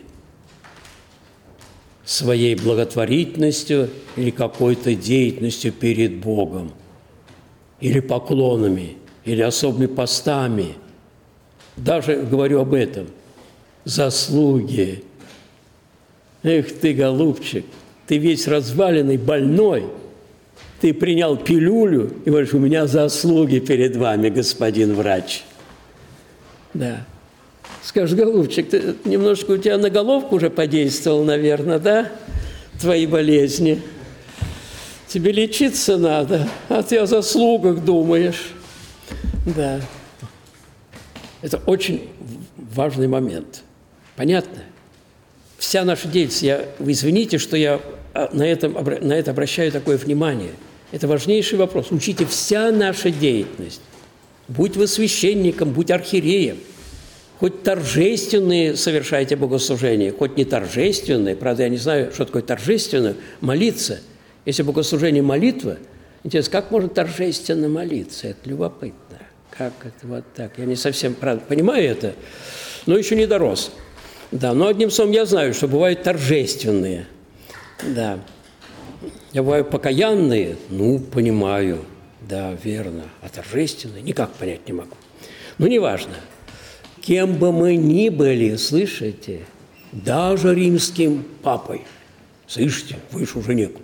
своей благотворительностью или какой-то деятельностью перед Богом, или поклонами, или особыми постами. Даже говорю об этом. Заслуги. Эх ты, голубчик, ты весь разваленный, больной. Ты принял пилюлю и говоришь, у меня заслуги перед вами, господин врач. Да. Скажешь, голубчик, ты, немножко у тебя на головку уже подействовал, наверное, да? Твои болезни. Тебе лечиться надо, а ты о заслугах думаешь. Да. Это очень важный момент. Понятно? Вся наша деятельность, я, вы извините, что я на, этом, на это обращаю такое внимание. Это важнейший вопрос. Учите, вся наша деятельность, будь вы священником, будь архиереем, хоть торжественные совершайте богослужения, хоть не торжественные, правда, я не знаю, что такое торжественное, молиться. Если богослужение молитва, интересно, как можно торжественно молиться? Это любопытно. Как это вот так? Я не совсем, правда, понимаю это, но еще не дорос. Да, но одним словом, я знаю, что бывают торжественные. Да. Я бываю покаянные, ну, понимаю. Да, верно. А торжественные никак понять не могу. Но неважно. Кем бы мы ни были, слышите, даже римским папой, слышите, выше уже некуда.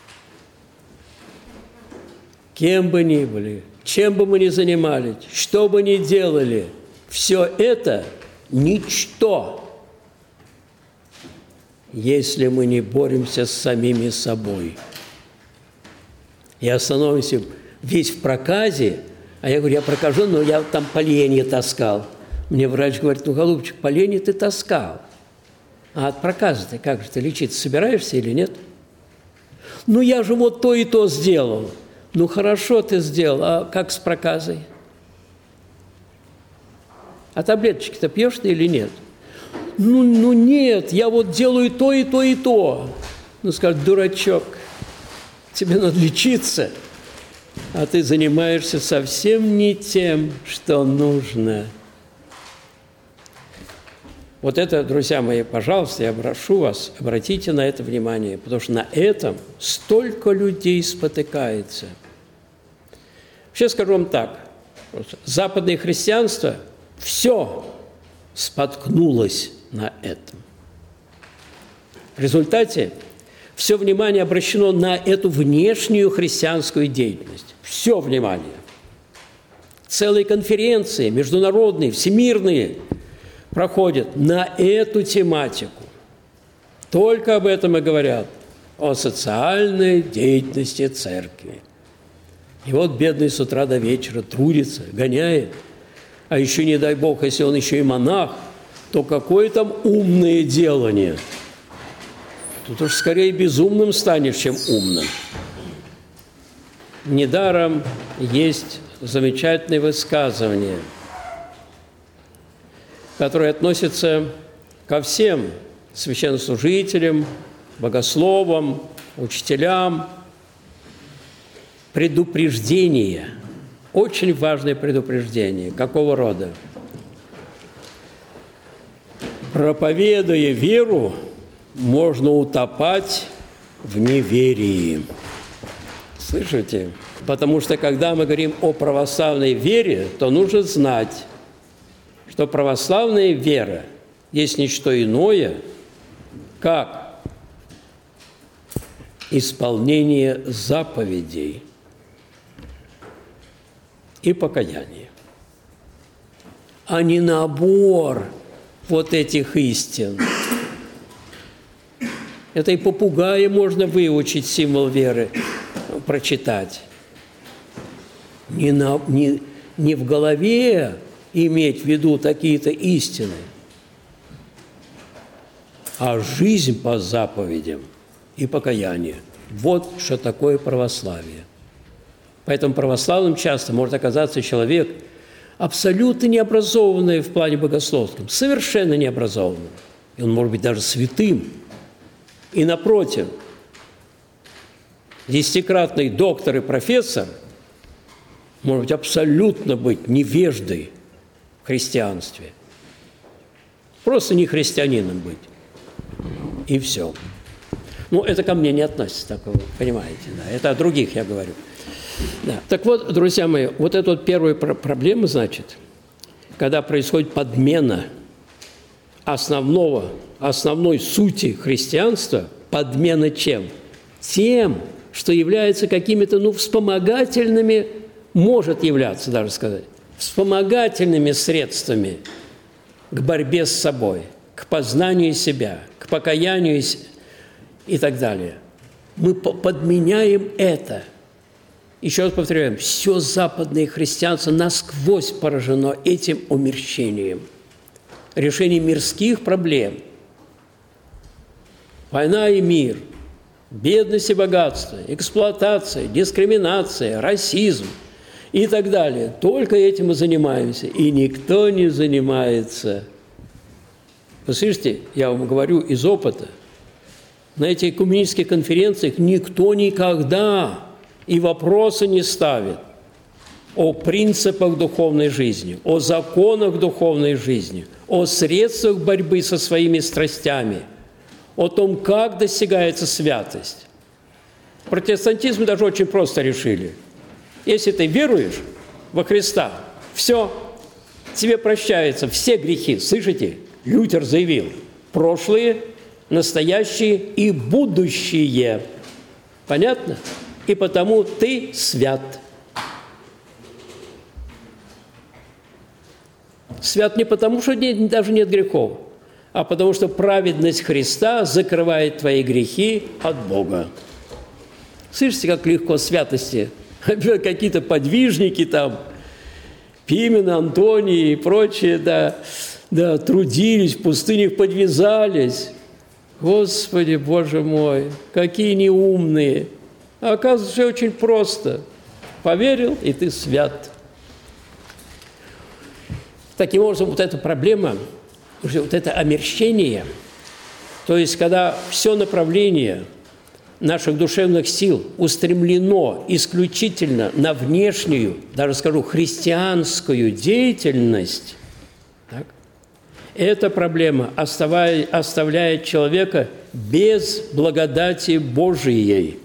Кем бы ни были, чем бы мы ни занимались, что бы ни делали, все это ничто, если мы не боремся с самими собой. И остановимся весь в проказе, а я говорю, я прокажу, но я там поленья таскал. Мне врач говорит, ну, голубчик, поленья ты таскал. А от проказа ты как же, ты лечиться собираешься или нет? Ну, я же вот то и то сделал. Ну, хорошо ты сделал, а как с проказой? А таблеточки-то пьешь ты или нет? Ну, ну нет, я вот делаю то и то и то. Ну, скажет, дурачок, тебе надо лечиться, а ты занимаешься совсем не тем, что нужно. Вот это, друзья мои, пожалуйста, я прошу вас, обратите на это внимание, потому что на этом столько людей спотыкается. Вообще скажу вам так, западное христианство все споткнулось на этом. В результате все внимание обращено на эту внешнюю христианскую деятельность. Все внимание. Целые конференции, международные, всемирные, проходят на эту тематику. Только об этом и говорят, о социальной деятельности церкви. И вот бедный с утра до вечера трудится, гоняет. А еще, не дай Бог, если он еще и монах, то какое там умное делание. Тут уж скорее безумным станешь, чем умным. Недаром есть замечательное высказывание, которое относится ко всем священнослужителям, богословам, учителям. Предупреждение. Очень важное предупреждение. Какого рода? Проповедуя веру, можно утопать в неверии. Слышите? Потому что, когда мы говорим о православной вере, то нужно знать, что православная вера есть не что иное, как исполнение заповедей и покаяние, а не набор вот этих истин. Это и попугая можно выучить символ веры, прочитать. Не, на, не, не в голове иметь в виду такие-то истины, а жизнь по заповедям и покаяние. Вот что такое православие. Поэтому православным часто может оказаться человек абсолютно необразованный в плане богословском, совершенно необразованный. И он может быть даже святым. И напротив, десятикратный доктор и профессор может быть абсолютно быть невеждой в христианстве. Просто не христианином быть. И все. Ну, это ко мне не относится, такого, понимаете, да. Это о других я говорю. Да. Так вот, друзья мои, вот эта вот первая проблема, значит, когда происходит подмена основного, основной сути христианства, подмена чем? Тем, что являются какими-то, ну, вспомогательными, может являться, даже сказать, вспомогательными средствами к борьбе с собой, к познанию себя, к покаянию и так далее. Мы подменяем это. Еще раз повторяем, все западное христианство насквозь поражено этим умерщением. Решение мирских проблем. Война и мир, бедность и богатство, эксплуатация, дискриминация, расизм и так далее. Только этим мы занимаемся, и никто не занимается. Вы слышите, я вам говорю из опыта, на этих экуменических конференциях никто никогда и вопроса не ставит о принципах духовной жизни, о законах духовной жизни, о средствах борьбы со своими страстями, о том, как достигается святость. В протестантизме даже очень просто решили. Если ты веруешь во Христа, все, тебе прощаются все грехи. Слышите? Лютер заявил, прошлые, настоящие и будущие. Понятно? И потому ты свят. Свят не потому, что нет, даже нет грехов, а потому что праведность Христа закрывает твои грехи от Бога. Слышите, как легко святости? Какие-то подвижники там, Пимен, Антоний и прочие, да, да, трудились, в пустынях подвязались. Господи, Боже мой, какие неумные! А оказывается, все очень просто. Поверил, и ты свят. Таким образом, вот эта проблема, вот это омерщение, то есть когда все направление наших душевных сил устремлено исключительно на внешнюю, даже скажу, христианскую деятельность, так, эта проблема оставляет, оставляет человека без благодати Божией.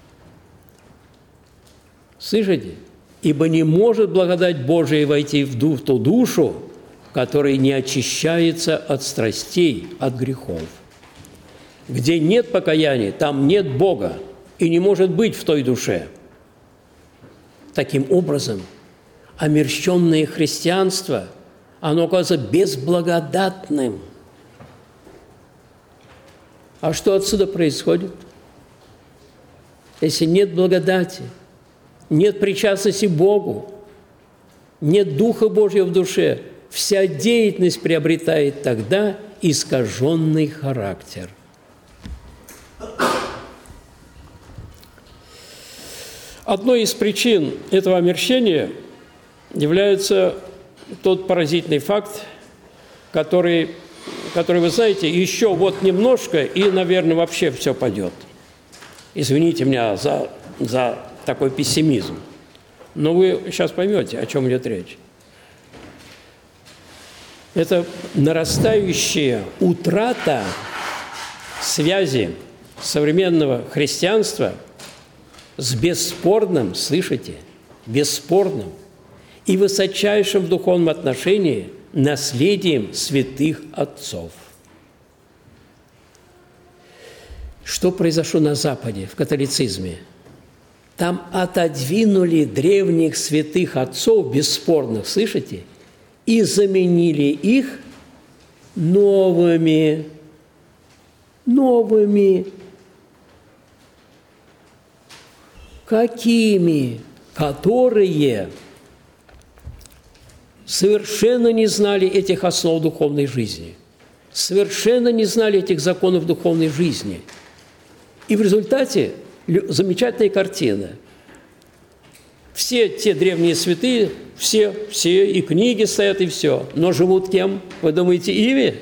Слышите? Ибо не может благодать Божия войти в ту душу, которая не очищается от страстей, от грехов. Где нет покаяния, там нет Бога, и не может быть в той душе. Таким образом, омерщенное христианство, оно оказывается безблагодатным. А что отсюда происходит? Если нет благодати, нет причастности Богу, нет Духа Божьего в душе, вся деятельность приобретает тогда искаженный характер. Одной из причин этого омерщения является тот поразительный факт, который, который, вы знаете, еще вот немножко, и, наверное, вообще все пойдет. Извините меня за, за такой пессимизм, но вы сейчас поймете, о чем идет речь. Это нарастающая утрата связи современного христианства с бесспорным, слышите, бесспорным и высочайшим в духовном отношении наследием святых отцов. Что произошло на Западе, в католицизме? Там отодвинули древних святых отцов, бесспорных, слышите, и заменили их новыми, новыми. Какими? Которые совершенно не знали этих основ духовной жизни, совершенно не знали этих законов духовной жизни. И в результате замечательная картина. Все те древние святые, все, все, и книги стоят, и все. Но живут кем? Вы думаете, ими?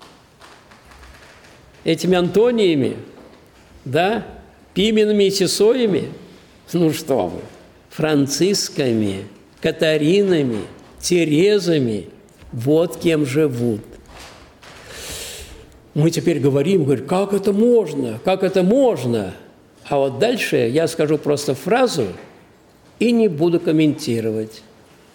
Этими Антониями? Да? Пименами и Сесоями? Ну что вы? Францисками, Катаринами, Терезами. Вот кем живут. Мы теперь говорим, говорим, как это можно? Как это можно? А вот дальше я скажу просто фразу и не буду комментировать.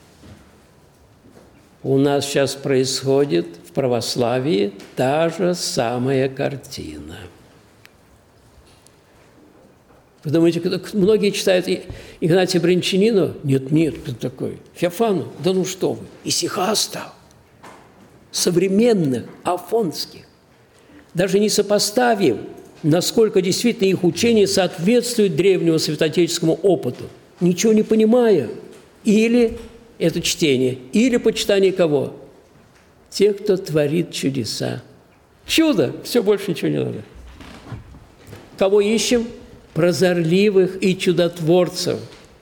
У нас сейчас происходит в православии та же самая картина. Вы думаете, многие читают Игнатия Брянчанина? Нет, нет, кто такой? Феофану? Да ну что вы, исихастов, современных, афонских. Даже не сопоставим, насколько действительно их учение соответствует древнему святоотеческому опыту, ничего не понимая. Или это чтение, или почитание кого? Тех, кто творит чудеса. Чудо! Все, больше ничего не надо. Кого ищем? Прозорливых и чудотворцев.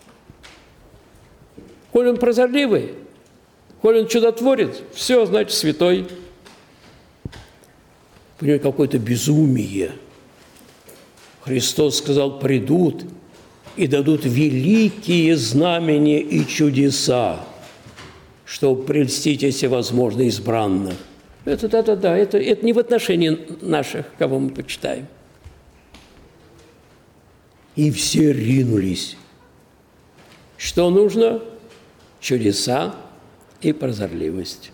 Коль он прозорливый, коль он чудотворец, все, значит, святой. Понимаете, какое-то безумие. Христос сказал, придут и дадут великие знамения и чудеса, чтобы прельстить всевозможно избранных. Это да-да-да, это, это не в отношении наших, кого мы почитаем. И все ринулись. Что нужно? Чудеса и прозорливость.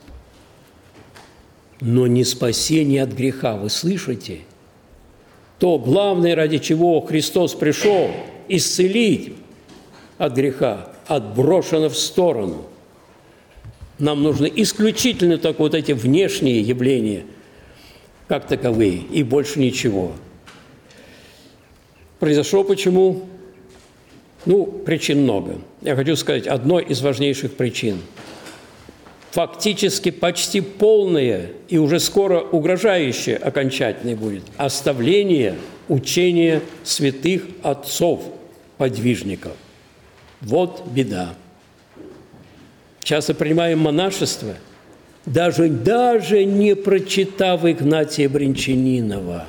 Но не спасение от греха, вы слышите? То главное, ради чего Христос пришел, исцелить от греха, отброшено в сторону. Нам нужны исключительно только вот эти внешние явления, как таковые, и больше ничего. Произошло почему? Ну, причин много. Я хочу сказать, одной из важнейших причин. Фактически почти полное и уже скоро угрожающее окончательное будет оставление учения святых отцов, подвижников. Вот беда. Часто принимаем монашество, даже, даже не прочитав Игнатия Брянчанинова.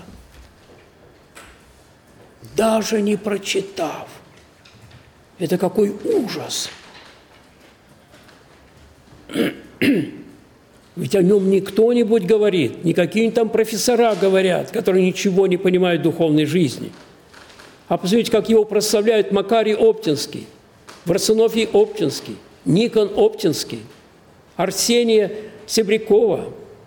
Даже не прочитав. Это какой ужас! Ведь о нем не кто-нибудь говорит, не какие-нибудь там профессора говорят, которые ничего не понимают в духовной жизни. А посмотрите, как его прославляют Макарий Оптинский, Варсонофий Оптинский, Никон Оптинский, Арсения Себрякова,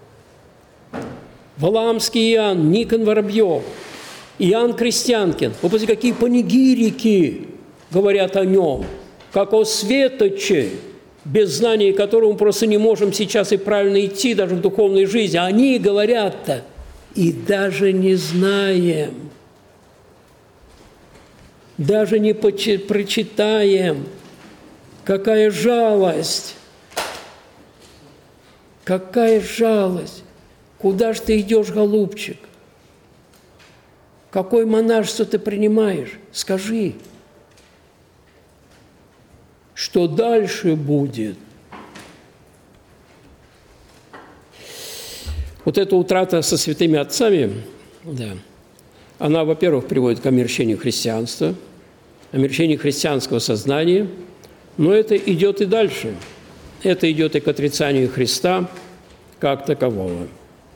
Валаамский Иоанн, Никон Воробьев, Иоанн Крестьянкин. Вот посмотрите, какие панигирики говорят о нем, как о светоче, без знания которого мы просто не можем сейчас и правильно идти даже в духовной жизни. А они говорят-то, и даже не знаем, даже не прочитаем. Какая жалость! Какая жалость! Куда ж ты идешь, голубчик? Какое монашество ты принимаешь? Скажи. Что дальше будет? Вот эта утрата со святыми отцами, да, она, во-первых, приводит к омерщению христианства, омерщению христианского сознания, но это идет и дальше. Это идет и к отрицанию Христа как такового.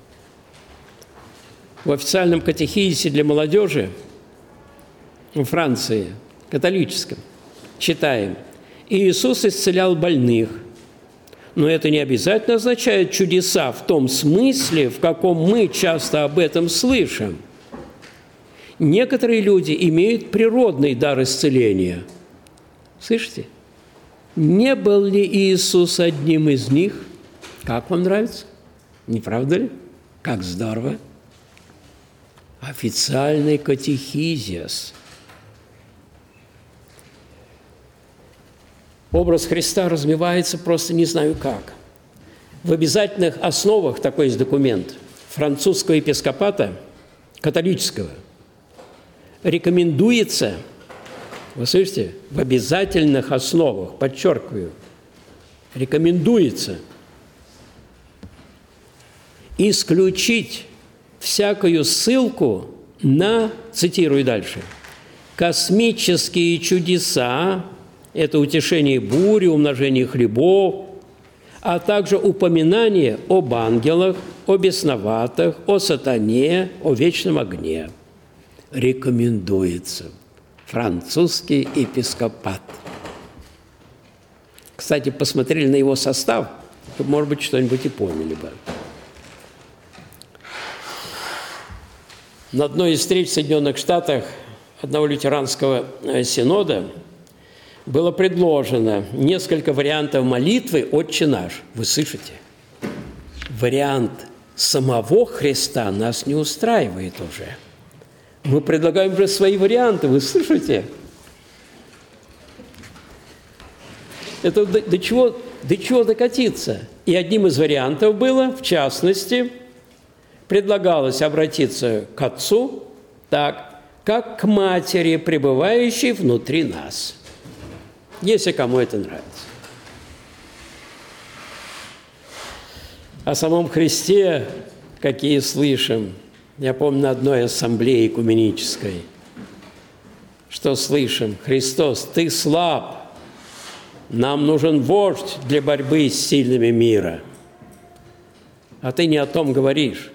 В официальном катехизисе для молодежи в Франции, католическом, читаем: Иисус исцелял больных, но это не обязательно означает чудеса в том смысле, в каком мы часто об этом слышим. Некоторые люди имеют природный дар исцеления. Слышите? Не был ли Иисус одним из них? Как вам нравится? Не правда ли? Как здорово! Официальный катехизис. Образ Христа размывается просто не знаю как. В обязательных основах такой есть документ французского епископата, католического, рекомендуется, вы слышите, в обязательных основах, подчеркиваю, рекомендуется исключить всякую ссылку на, цитирую дальше, космические чудеса, это утешение бури, умножение хлебов, а также упоминание об ангелах, о бесноватых, о сатане, о вечном огне. Рекомендуется французский епископат. Кстати, посмотрели на его состав, чтобы, может быть, что-нибудь и поняли бы. На одной из встреч в Соединенных Штатах одного лютеранского синода было предложено несколько вариантов молитвы «Отче наш». Вы слышите? Вариант самого Христа нас не устраивает уже. Мы предлагаем уже свои варианты, вы слышите? Это до, до, чего, до чего докатиться? И одним из вариантов было, в частности, предлагалось обратиться к Отцу так, как к Матери, пребывающей внутри нас. Если кому это нравится. О самом Христе, какие слышим, я помню на одной ассамблее экуменической, что слышим: «Христос, Ты слаб, нам нужен вождь для борьбы с сильными мира». А ты не о том говоришь.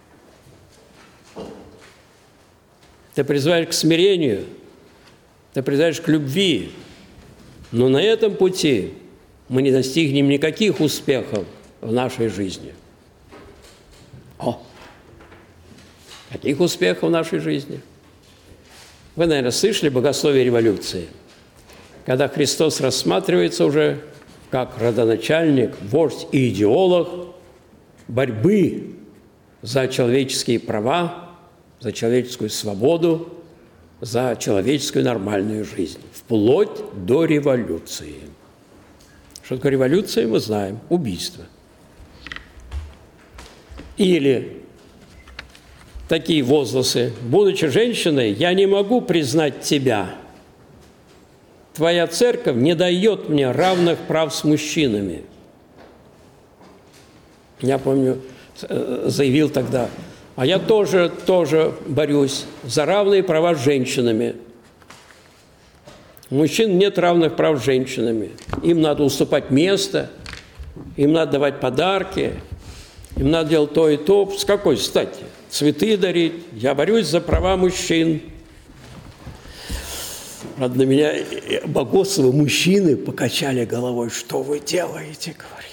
Ты призываешь к смирению, ты призываешь к любви, но на этом пути мы не достигнем никаких успехов в нашей жизни. О! Каких успехов в нашей жизни? Вы, наверное, слышали богословие революции, когда Христос рассматривается уже как родоначальник, вождь и идеолог борьбы за человеческие права, за человеческую свободу, за человеческую нормальную жизнь, вплоть до революции. Что такое революция, мы знаем. Убийство. Или такие возгласы: «Будучи женщиной, я не могу признать тебя. Твоя церковь не дает мне равных прав с мужчинами». Я помню, заявил тогда: «А я тоже, тоже борюсь за равные права с женщинами. У мужчин нет равных прав с женщинами. Им надо уступать место, им надо давать подарки, им надо делать то и то». С какой стати? Цветы дарить. Я борюсь за права мужчин. Правда, на меня богословы мужчины покачали головой. «Что вы делаете?» — говорит.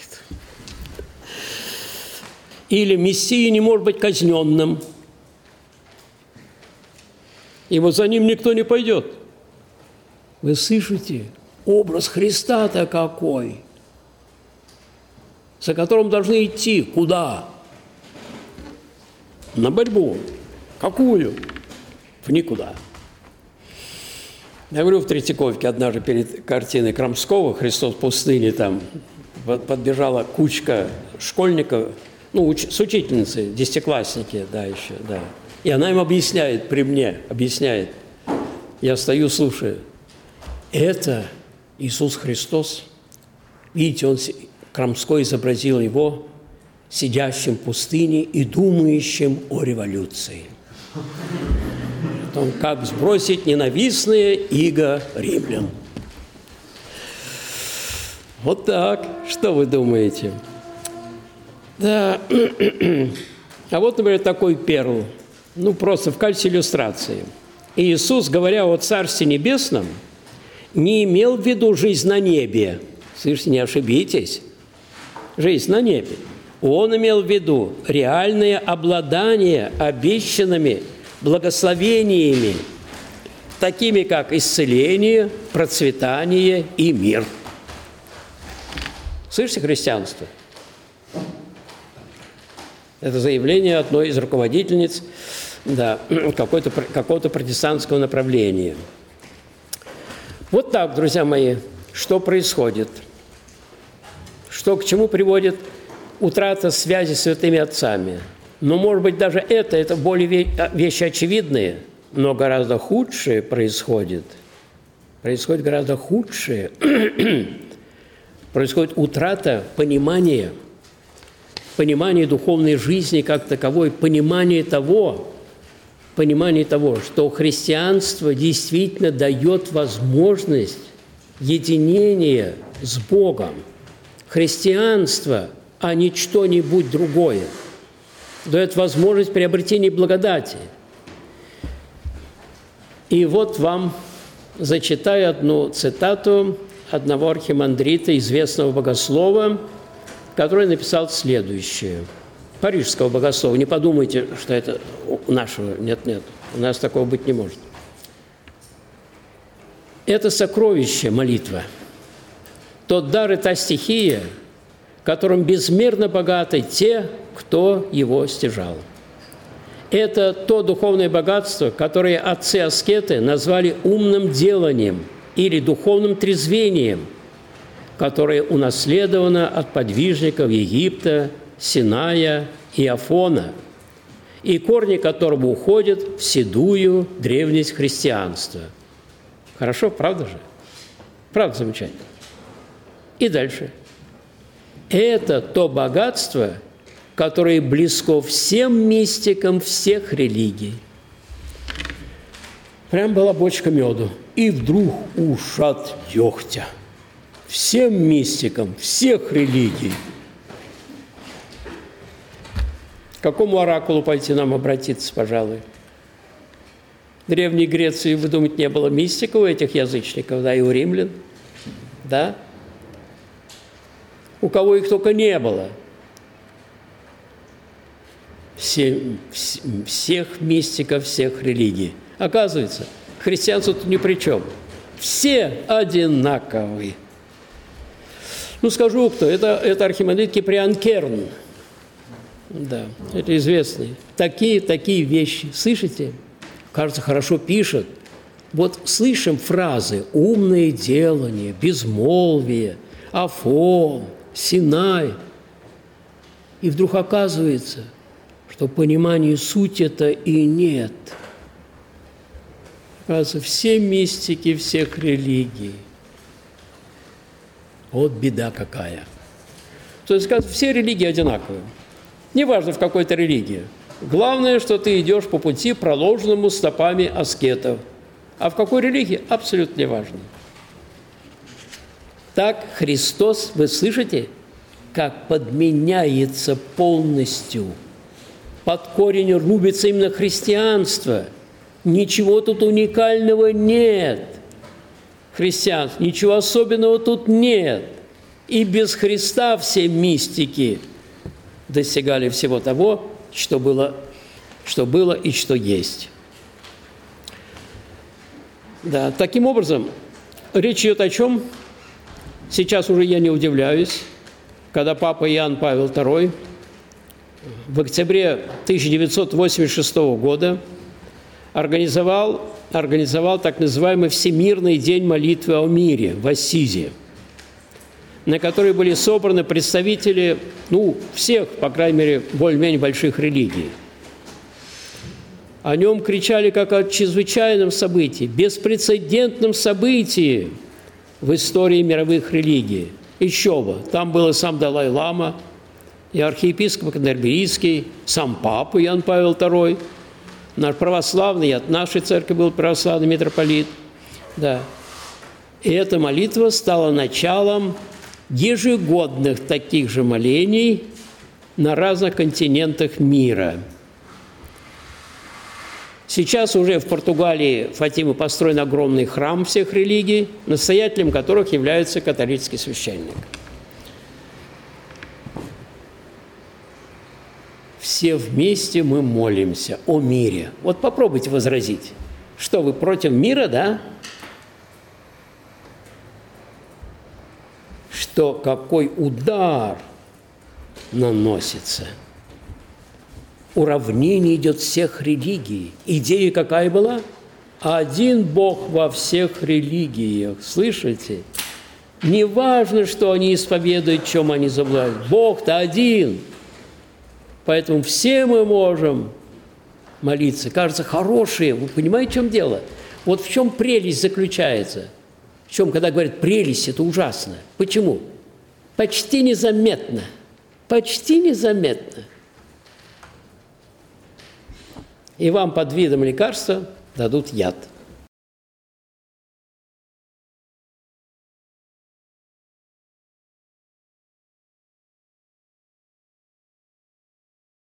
Или Мессия не может быть казненным, ибо за ним никто не пойдет. Вы слышите? Образ Христа-то какой, за которым должны идти. Куда? На борьбу. Какую? В никуда. Я говорю, в Третьяковке однажды перед картиной Крамского «Христос в пустыне», там подбежала кучка школьников, ну, уч- с учительницей, десятиклассники, да, еще, да. И она им объясняет при мне, объясняет. Я стою, слушаю. Это Иисус Христос. Видите, он, Крамской изобразил его сидящим в пустыне и думающим о революции. О том, как сбросить ненавистные иго римлян. Вот так. Что вы думаете? Да. А вот, например, такой перл. Ну, просто в качестве иллюстрации. Иисус, говоря о Царстве Небесном, не имел в виду жизнь на небе. Слышите, не ошибитесь. Жизнь на небе. Он имел в виду реальное обладание обещанными благословениями, такими как исцеление, процветание и мир. Слышите, христианство? Это заявление одной из руководительниц, да, какого-то, какого-то протестантского направления. Вот так, друзья мои, что происходит? Что к чему приводит утрата связи с святыми отцами? Но, может быть, даже это, это более вещи очевидные, но гораздо худшее происходит. Происходит гораздо худшее. Происходит утрата понимания, понимание духовной жизни как таковой, понимание того, понимание того, что христианство действительно дает возможность единения с Богом. Христианство, а не что-нибудь другое, дает возможность приобретения благодати. И вот вам зачитаю одну цитату одного архимандрита, известного богослова, который написал следующее. Парижского богослова. Не подумайте, что это у нашего. Нет, нет. У нас такого быть не может. Это сокровище молитва. Тот дар и та стихия, которым безмерно богаты те, кто его стяжал. Это то духовное богатство, которое отцы-аскеты назвали умным деланием или духовным трезвением, которое унаследовано от подвижников Египта, Синая и Афона, и корни которого уходят в седую древность христианства. Хорошо, правда же? Правда замечательно. И дальше. Это то богатство, которое близко всем мистикам всех религий. Прям была бочка меду, и вдруг ушат дегтя. Всем мистикам всех религий. К какому оракулу пойти нам обратиться, пожалуй? В Древней Греции, вы думаете, не было мистиков у этих язычников, да, и у римлян, да? У кого их только не было. Все, всех мистиков, всех религий. Оказывается, христианство тут ни при чем. Все одинаковые. Ну, скажу кто. Это, это архимандрит Киприан Керн. Да, это известный. Такие, такие вещи. Слышите? Кажется, хорошо пишет. Вот слышим фразы «умное делание», «безмолвие», «Афон», «Синай». И вдруг оказывается, что понимания сути это и нет. Оказывается, все мистики всех религий. Вот беда какая. То есть, оказывается, все религии одинаковые. Неважно, в какой-то религии. Главное, что ты идешь по пути, проложенному стопами аскетов. А в какой религии? Абсолютно неважно. Так Христос, вы слышите, как подменяется полностью. Под корень рубится именно христианство. Ничего тут уникального нет. Христианство, ничего особенного тут нет. И без Христа все мистики достигали всего того, что было, что было и что есть. Да, таким образом, речь идет о чем? Сейчас уже я не удивляюсь, когда папа Иоанн Павел второй в октябре тысяча девятьсот восемьдесят шестого года организовал, организовал так называемый Всемирный день молитвы о мире в Ассизе, на который были собраны представители, ну, всех, по крайней мере, более-менее больших религий. О нем кричали как о чрезвычайном событии, беспрецедентном событии в истории мировых религий. Еще бы, там был и сам Далай-лама, и архиепископ Кантерберийский, сам папа Иоанн Павел второй, наш православный, от нашей церкви был православный митрополит. Да. И эта молитва стала началом ежегодных таких же молений на разных континентах мира. Сейчас уже в Португалии Фатимы построен огромный храм всех религий, настоятелем которых является католический священник. Все вместе мы молимся о мире. Вот попробуйте возразить. Что, вы против мира, да? Что какой удар наносится. Уравнение идет всех религий. Идея какая была? Один Бог во всех религиях. Слышите? Не важно, что они исповедуют, чем они забывают. Бог-то один. Поэтому все мы можем молиться. Кажется, хорошие. Вы понимаете, в чем дело? Вот в чем прелесть заключается. В чем, когда говорят прелесть, это ужасно. Почему? Почти незаметно. Почти незаметно. И вам под видом лекарства дадут яд.